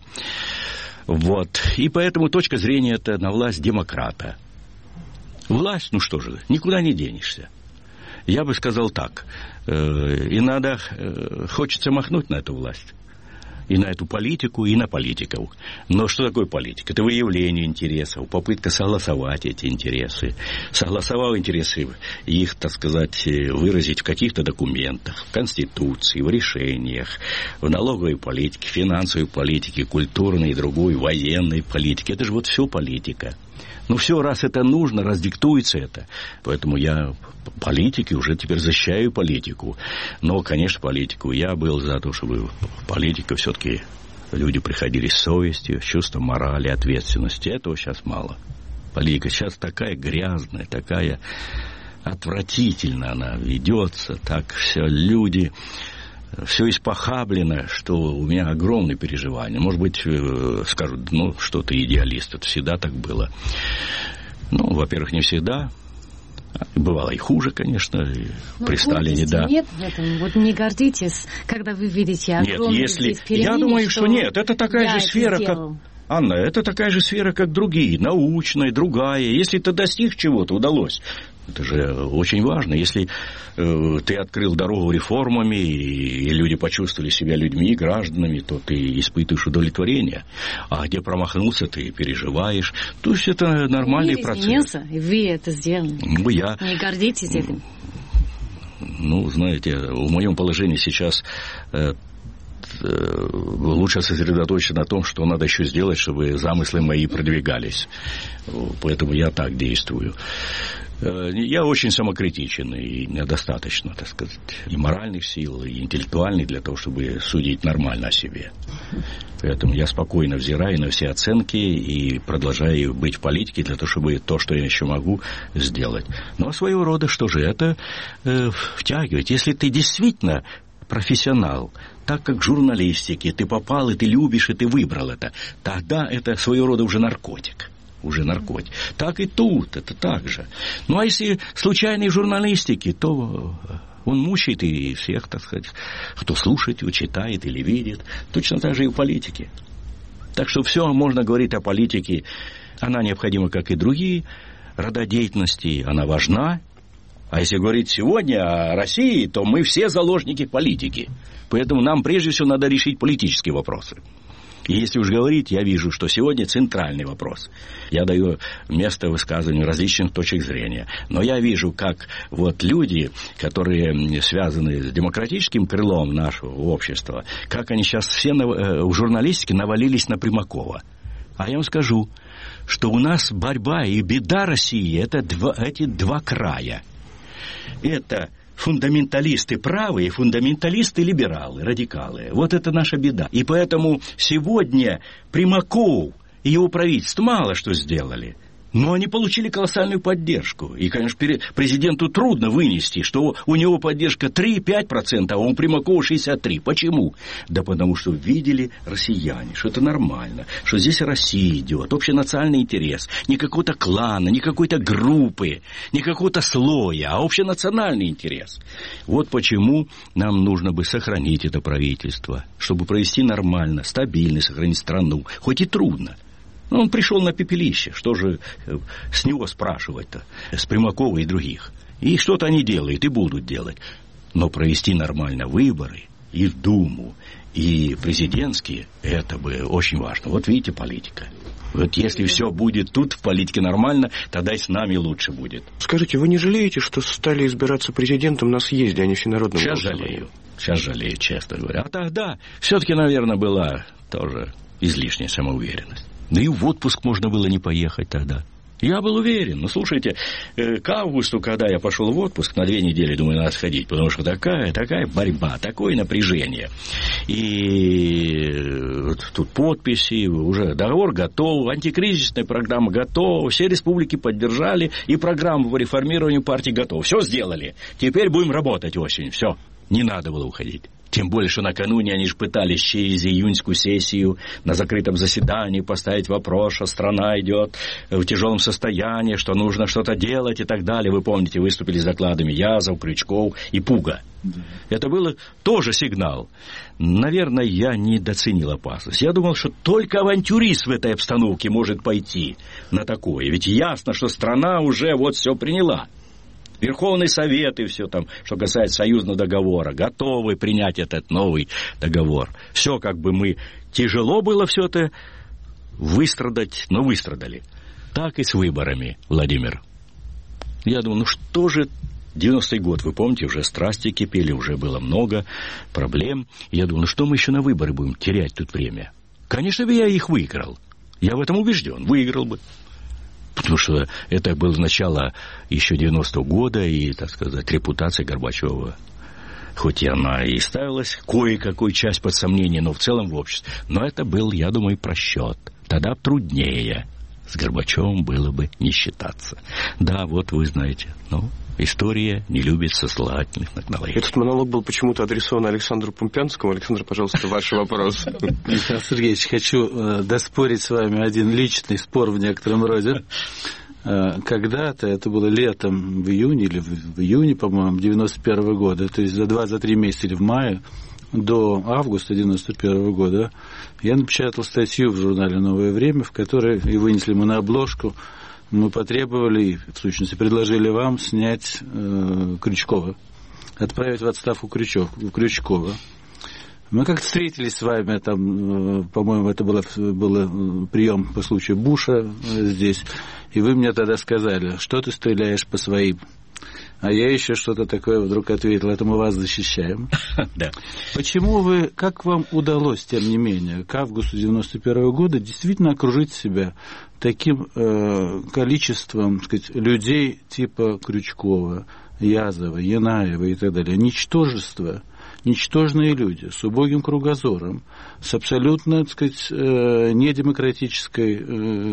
Speaker 3: Вот. И поэтому точка зрения это на власть демократа. Власть, ну что же, никуда не денешься. Я бы сказал так. Э, иногда э, хочется махнуть на эту власть. И на эту политику, и на политиков. Но что такое политика? Это выявление интересов, попытка согласовать эти интересы. Согласовав интересы, их, так сказать, выразить в каких-то документах, в Конституции, в решениях, в налоговой политике, финансовой политике, культурной и другой, военной политике. Это же вот все политика. Ну все, раз это нужно, раз диктуется это. Поэтому я политики уже теперь защищаю политику. Но, конечно, политику. Я был за то, чтобы политика все-таки люди приходили с совестью, с чувством морали, ответственности. Этого сейчас мало. Политика сейчас такая грязная, такая отвратительная она ведется. Так все люди... Все испохаблено, что у меня огромные переживания. Может быть, скажут, ну, что ты идеалист. Это всегда так было. Ну, во-первых, не всегда. Бывало и хуже, конечно, и
Speaker 4: ну,
Speaker 3: при Сталине, да.
Speaker 4: Нет в этом, вот не гордитесь, когда вы видите огромные
Speaker 3: нет, если...
Speaker 4: здесь перемены,
Speaker 3: Я думаю, что,
Speaker 4: что
Speaker 3: нет, это такая же сфера, как... Анна, это такая же сфера, как другие, научная, другая. Если ты достиг чего-то, удалось, это же очень важно. Если э, ты открыл дорогу реформами, и, и люди почувствовали себя людьми, гражданами, то ты испытываешь удовлетворение. А где промахнулся, ты переживаешь. То есть это нормальный
Speaker 4: Мир
Speaker 3: процесс.
Speaker 4: изменился, и вы это сделали.
Speaker 3: Ну, я...
Speaker 4: Не гордитесь этим.
Speaker 3: Ну, знаете, в моем положении сейчас... Э, лучше сосредоточиться на том, что надо еще сделать, чтобы замыслы мои продвигались. Поэтому я так действую. Я очень самокритичен, и недостаточно, так сказать, и моральных сил, и интеллектуальных для того, чтобы судить нормально о себе. Поэтому я спокойно взираю на все оценки и продолжаю быть в политике для того, чтобы то, что я еще могу, сделать. Но своего рода, что же, это э, втягивать. Если ты действительно профессионал, так как в журналистике ты попал, и ты любишь, и ты выбрал это, тогда это своего рода уже наркотик. Уже наркотик. Так и тут, это так же. Ну, а если случайной журналистики, то он мучает и всех, так сказать, кто слушает его, читает или видит. Точно так же и в политике. Так что все можно говорить о политике. Она необходима, как и другие. Рода деятельности, она важна. А если говорить сегодня о России, то мы все заложники политики. Поэтому нам прежде всего надо решить политические вопросы. И если уж говорить, я вижу, что сегодня центральный вопрос. Я даю место высказыванию различных точек зрения. Но я вижу, как вот люди, которые связаны с демократическим крылом нашего общества, как они сейчас все в журналистике навалились на Примакова. А я вам скажу, что у нас борьба и беда России – это два, эти два края. Это фундаменталисты правые, фундаменталисты либералы, радикалы. Вот это наша беда. И поэтому сегодня Примаков и его правительство мало что сделали. Но они получили колоссальную поддержку. И, конечно, президенту трудно вынести, что у него поддержка три-пять процентов, а у Примакова шестьдесят три процента. Почему? Да потому что видели россияне, что это нормально, что здесь Россия идет, общенациональный интерес. Не какого-то клана, не какой-то группы, не какого-то слоя, а общенациональный интерес. Вот почему нам нужно бы сохранить это правительство, чтобы провести нормально, стабильно, сохранить страну. Хоть и трудно. Но он пришел на пепелище, что же с него спрашивать-то, с Примакова и других. И что-то они делают, и будут делать. Но провести нормально выборы и в Думу, и президентские, это бы очень важно. Вот видите, политика. Вот если все будет тут в политике нормально, тогда и с нами лучше будет.
Speaker 2: Скажите, вы не жалеете, что стали избираться президентом на съезде, а не всенародным
Speaker 3: Сейчас
Speaker 2: голосованием?
Speaker 3: жалею. Сейчас жалею, честно говоря. А тогда все-таки, наверное, была тоже излишняя самоуверенность. Да и в отпуск можно было не поехать тогда. Я был уверен. Ну, слушайте, к августу, когда я пошел в отпуск, на две недели, думаю, надо сходить, потому что такая, такая борьба, такое напряжение. И тут подписи, уже договор готов, антикризисная программа готова, все республики поддержали, и программа по реформированию партии готова. Все сделали. Теперь будем работать осенью. Все. Не надо было уходить. Тем более, что накануне они же пытались через июньскую сессию на закрытом заседании поставить вопрос, что страна идет в тяжелом состоянии, что нужно что-то делать и так далее. Вы помните, выступили с докладами Язов, Крючков и Пуга. Да. Это был тоже сигнал. Наверное, я недооценил опасность. Я думал, что только авантюрист в этой обстановке может пойти на такое. Ведь ясно, что страна уже вот все приняла. Верховный Совет и все там, что касается союзного договора, готовы принять этот новый договор. Все как бы мы... Тяжело было все это выстрадать, но выстрадали. Так и с выборами, Владимир. Я думаю, ну что же... девяностый год, вы помните, уже страсти кипели, уже было много проблем. Я думаю, ну что мы еще на выборы будем терять тут время? Конечно бы я их выиграл. Я в этом убежден, выиграл бы. Потому что это было начало еще девяностого года, и, так сказать, репутация Горбачева, хоть и она и ставилась кое-какой часть под сомнение, но в целом в обществе. Но это был, я думаю, просчет. Тогда труднее с Горбачевым было бы не считаться. Да, вот вы знаете, ну, история не любит сослагательных наклонений.
Speaker 2: Этот монолог был почему-то адресован Александру Пумпянскому. Александр, пожалуйста, ваш вопрос.
Speaker 5: Александр Сергеевич, хочу э, доспорить с вами один личный спор в некотором роде. когда-то, это было летом, в июне или в июне, по-моему, девяносто первого года, то есть за два-за три месяца или в мае, до августа девяносто первого года, я напечатал статью в журнале «Новое время», в которой, и вынесли мы на обложку, мы потребовали, в сущности, предложили вам снять э, Крючкова, отправить в отставку Крючков, Крючкова. Мы как-то встретились с вами, там, по-моему, это было, был прием по случаю Буша здесь, и вы мне тогда сказали, что ты стреляешь по своим. А я еще что-то такое вдруг ответил, это мы вас защищаем.
Speaker 3: Да.
Speaker 5: Почему вы, как вам удалось, тем не менее, к августу девяносто первого года действительно окружить себя таким э, количеством, так сказать, людей типа Крючкова, Язова, Янаева и так далее, ничтожество, ничтожные люди с убогим кругозором, с абсолютно, так сказать, недемократической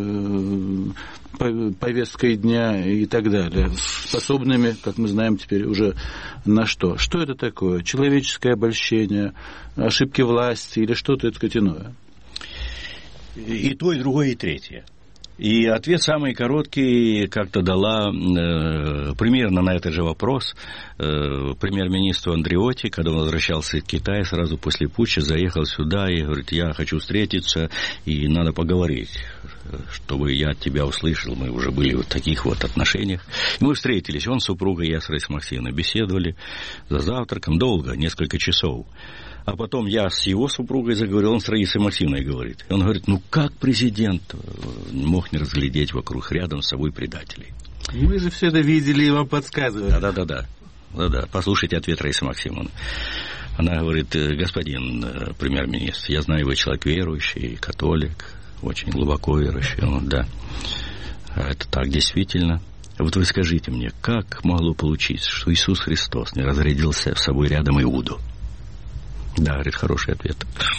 Speaker 5: повесткой дня и так далее, способными, как мы знаем теперь, уже на что? Что это такое? Человеческое обольщение, ошибки власти или что-то, так сказать, иное?
Speaker 3: И то, и другое, и третье. И ответ самый короткий как-то дала э, примерно на этот же вопрос э, премьер-министру Андреотти, когда он возвращался из Китая сразу после путча, заехал сюда и говорит, я хочу встретиться и надо поговорить, чтобы я тебя услышал. Мы уже были в таких вот отношениях. И мы встретились, он с супругой, я с Раисой Максимовной беседовали за завтраком долго, несколько часов. А потом я с его супругой заговорил, он с Раисой Максимовной говорит. И он говорит, ну как президент мог не разглядеть вокруг рядом с собой предателей?
Speaker 5: Мы же все это видели и вам подсказывали.
Speaker 3: Да-да-да. Да-да. Послушайте ответ Раисы Максимовны. Она говорит, господин премьер-министр, я знаю, вы человек верующий, католик, очень глубоко верующий. Он, да, это так действительно. Вот вы скажите мне, как могло получиться, что Иисус Христос не разрядился с собой рядом Иуду? Да, говорит, хороший ответ.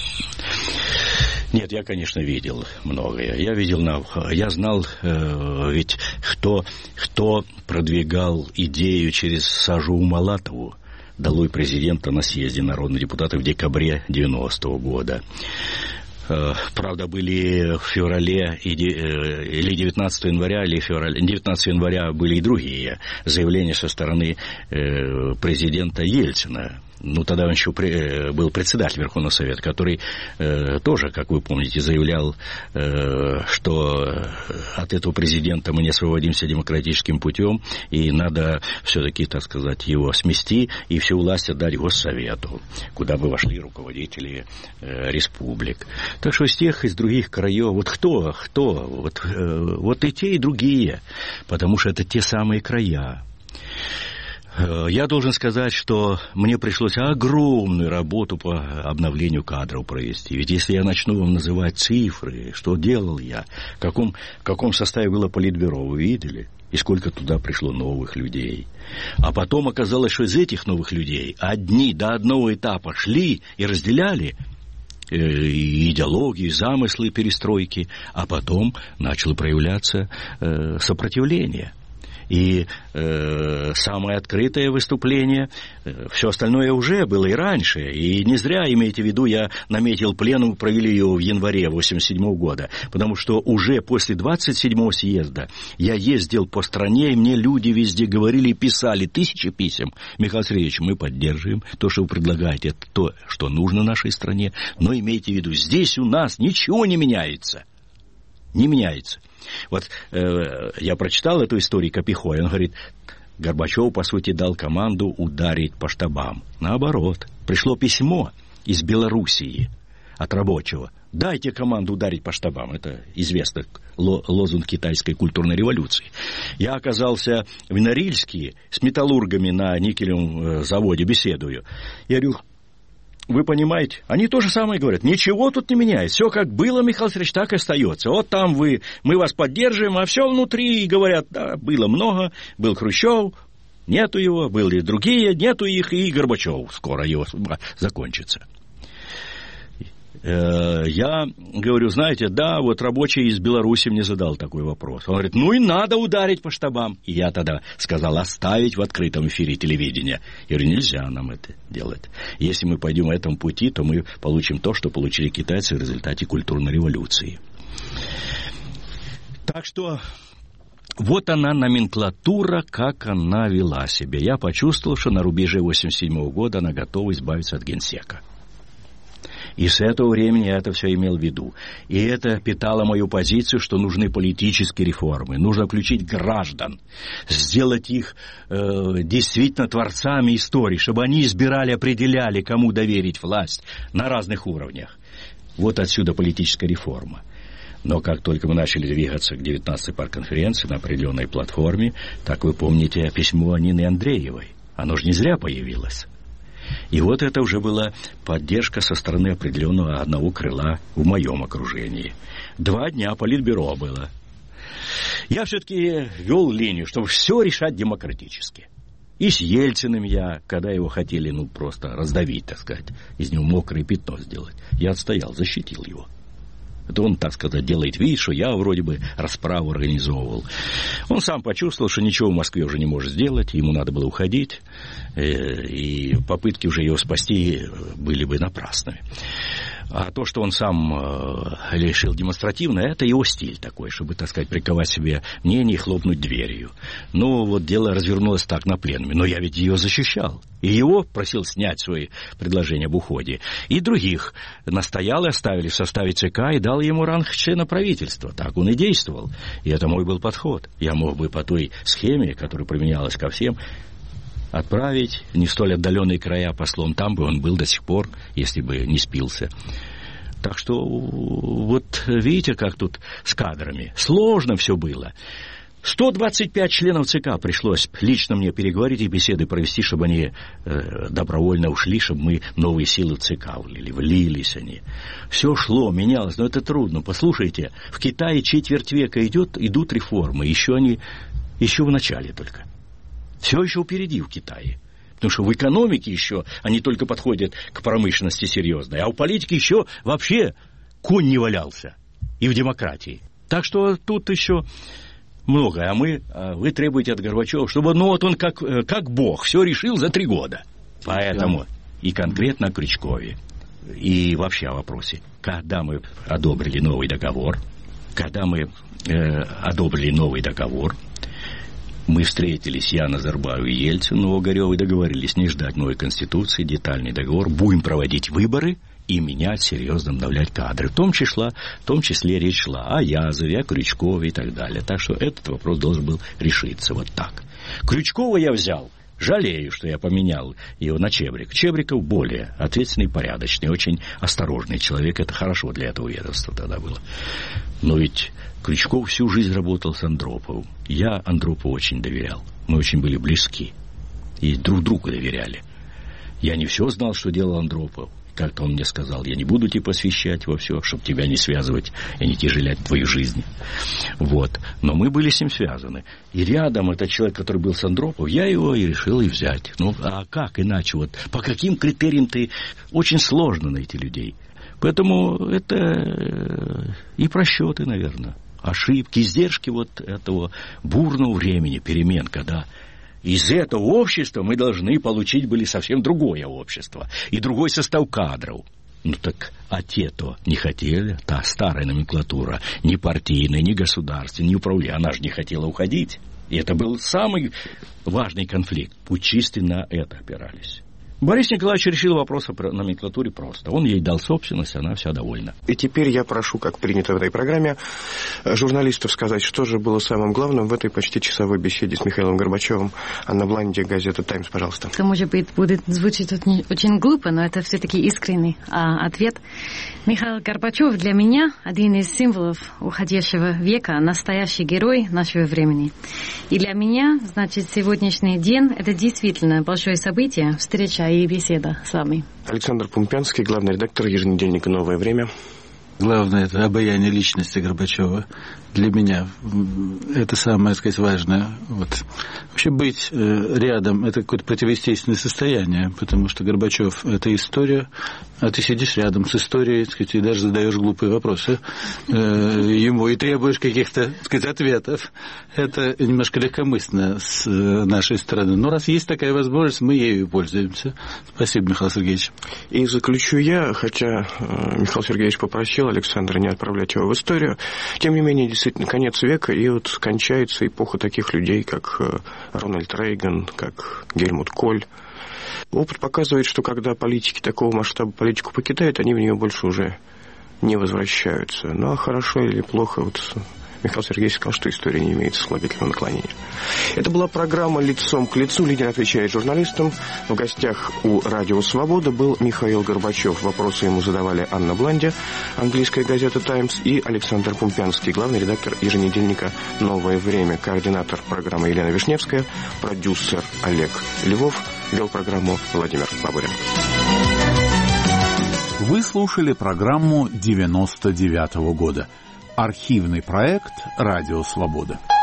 Speaker 3: Нет, я, конечно, видел многое. Я видел, я знал, э, ведь кто, кто продвигал идею через Сажу Умалатову, долой президента на съезде народных депутатов в декабре девяностого года. Правда, были в феврале или девятнадцатого января, или феврале, девятнадцатого января были и другие заявления со стороны президента Ельцина. Ну, тогда он еще был председатель Верховного Совета, который э, тоже, как вы помните, заявлял, э, что от этого президента мы не освободимся демократическим путем, и надо все-таки, так сказать, его смести и всю власть отдать Госсовету, куда бы вошли руководители э, республик. Так что из тех, из других краев, вот кто, кто, вот, э, вот и те, и другие, потому что это те самые края. Я должен сказать, что мне пришлось огромную работу по обновлению кадров провести. Ведь если я начну вам называть цифры, что делал я, в каком, в каком составе было политбюро, вы видели? И сколько туда пришло новых людей. А потом оказалось, что из этих новых людей одни до одного этапа шли и разделяли и идеологию, и замыслы перестройки, а потом начало проявляться э, сопротивление. И э, самое открытое выступление, э, все остальное уже было и раньше. И не зря, имейте в виду, я наметил пленум, провели ее в январе восемьдесят седьмого года. Потому что уже после двадцать седьмого съезда я ездил по стране, и мне люди везде говорили, писали тысячи писем. Михаил Сергеевич, мы поддерживаем то, что вы предлагаете, это то, что нужно нашей стране. Но имейте в виду, здесь у нас ничего не меняется. Не меняется. Вот э, я прочитал эту историю Капихой, он говорит, Горбачев, по сути, дал команду ударить по штабам. Наоборот, пришло письмо из Белоруссии от рабочего. Дайте команду ударить по штабам. Это известный лозунг китайской культурной революции. Я оказался в Норильске с металлургами на никелевом заводе, беседую. Я говорю, вы понимаете, они то же самое говорят. Ничего тут не меняется. Все как было, Михаил Сергеевич, так и остается. Вот там вы, мы вас поддерживаем, а все внутри говорят, да, было много, был Хрущев, нету его, были другие, нету их, и Горбачев. Скоро его закончится. Я говорю, знаете, да, вот рабочий из Беларуси мне задал такой вопрос. Он говорит, ну и надо ударить по штабам. И я тогда сказал, оставить в открытом эфире телевидения. Я говорю, нельзя нам это делать. Если мы пойдем по этому пути, то мы получим то, что получили китайцы в результате культурной революции. Так что Вот она, номенклатура, как она вела себя. Я почувствовал, что на рубеже восемьдесят седьмого года она готова избавиться от генсека. И с этого времени я это все имел в виду. И это питало мою позицию, что нужны политические реформы. Нужно включить граждан, сделать их э, действительно творцами истории, чтобы они избирали, определяли, кому доверить власть на разных уровнях. Вот отсюда политическая реформа. Но как только мы начали двигаться к девятнадцатой партконференции на определенной платформе, так вы помните письмо Нины Андреевой. Оно же не зря появилось. И вот это уже была поддержка со стороны определенного одного крыла в моем окружении. Два дня политбюро было. Я все-таки вел линию, чтобы все решать демократически. И с Ельциным я, когда его хотели, ну, просто раздавить, так сказать, из него мокрое пятно сделать, я отстоял, защитил его. Это он, так сказать, делает вид, что я вроде бы расправу организовывал. Он сам почувствовал, что ничего в Москве уже не может сделать, ему надо было уходить, и попытки уже его спасти были бы напрасными. А то, что он сам решил демонстративно, это его стиль такой, чтобы, так сказать, приковать себе мнение и хлопнуть дверью. Ну, вот дело развернулось так на пленуме. Но я ведь ее защищал. И его просил снять свои предложения об уходе. И других настоял и оставили в составе ЦК и дал ему ранг члена правительства. Так он и действовал. И это мой был подход. Я мог бы по той схеме, которая применялась ко всем, отправить не в столь отдаленные края послом. Там бы он был до сих пор, если бы не спился. Так что вот видите, как тут с кадрами. Сложно все было. сто двадцать пять членов ЦК пришлось лично мне переговорить и беседы провести, чтобы они э, добровольно ушли, чтобы мы новые силы в ЦК влили. Влились они. Все шло, менялось, но это трудно. Послушайте, в Китае четверть века идет, идут реформы. Еще они, еще в начале только. Все еще впереди в Китае. Потому что в экономике еще они только подходят к промышленности серьезной. А у политики еще вообще конь не валялся. И в демократии. Так что тут еще многое. А мы, вы требуете от Горбачева, чтобы, ну вот он как, как бог, все решил за три года. Поэтому и конкретно о Крючкове. И вообще о вопросе. Когда мы одобрили новый договор, когда мы э, одобрили новый договор, мы встретились, я, Назарбаев и Ельцин, но Огарёв, и договорились не ждать новой конституции, детальный договор. Будем проводить выборы и менять, серьезно обновлять кадры. В том числе, в том числе речь шла о Язове, о Крючкове и так далее. Так что этот вопрос должен был решиться вот так. Крючкова я взял. Жалею, что я поменял его на Чебрика. Чебриков более ответственный, порядочный, очень осторожный человек. Это хорошо для этого ведомства тогда было. Но ведь Крючков всю жизнь работал с Андроповым. Я Андропову очень доверял. Мы очень были близки. И друг другу доверяли. Я не все знал, что делал Андропов. Как-то он мне сказал, я не буду тебя посвящать во все, чтобы тебя не связывать и не тяжелять твою жизнь. Вот. Но мы были с ним связаны. И рядом этот человек, который был с Андроповым, я его и решил и взять. Ну, а как иначе? Вот по каким критериям ты... Очень сложно найти людей. Поэтому это и просчеты, наверное. Ошибки, издержки вот этого бурного времени, перемен, когда из этого общества мы должны получить были совсем другое общество и другой состав кадров. Ну так, а те-то не хотели, та старая номенклатура, ни партийная, ни государственная, ни управления, она же не хотела уходить. И это был самый важный конфликт. Путчисты на это опирались. Борис Николаевич решил вопрос о номенклатуре просто. Он ей дал собственность, она вся довольна.
Speaker 2: И теперь я прошу, как принято в этой программе, журналистов сказать, что же было самым главным в этой почти часовой беседе с Михаилом Горбачевым. Анна Бланди, газета «Таймс», пожалуйста.
Speaker 4: Это, может быть, будет звучать очень, очень глупо, но это все-таки искренний а, ответ. Михаил Горбачев для меня один из символов уходящего века, настоящий герой нашего времени. И для меня, значит, сегодняшний день – это действительно большое событие, встреча и беседа с вами.
Speaker 2: Александр Пумпянский, главный редактор еженедельника «Новое время».
Speaker 5: Главное – это обаяние личности Горбачева. Для меня это самое, так сказать, важное. Вот. Вообще быть рядом – это какое-то противоестественное состояние, потому что Горбачев – это история, а ты сидишь рядом с историей, так сказать, и даже задаешь глупые вопросы ему и требуешь каких-то, так сказать, ответов. Это немножко легкомысленно с нашей стороны. Но раз есть такая возможность, мы ею пользуемся. Спасибо, Михаил Сергеевич.
Speaker 2: И заключу я, хотя Михаил Сергеевич попросил Александра не отправлять его в историю, тем не менее, действительно конец века, и вот кончается эпоха таких людей, как Рональд Рейган, как Гельмут Коль. Опыт показывает, что когда политики такого масштаба политику покидают, они в нее больше уже не возвращаются. Ну, а хорошо или плохо, вот Михаил Сергеевич сказал, что история не имеет сослагательного наклонения. Это была программа «Лицом к лицу». Лидер отвечает журналистам. В гостях у «Радио Свобода» был Михаил Горбачев. Вопросы ему задавали Анна Бланди, английская газета «Таймс», и Александр Пумпянский, главный редактор еженедельника «Новое время», координатор программы Елена Вишневская, продюсер Олег Львов, вел программу Владимир Бабурин.
Speaker 1: Вы слушали программу девяносто девятого года. Архивный проект «Радио Свобода».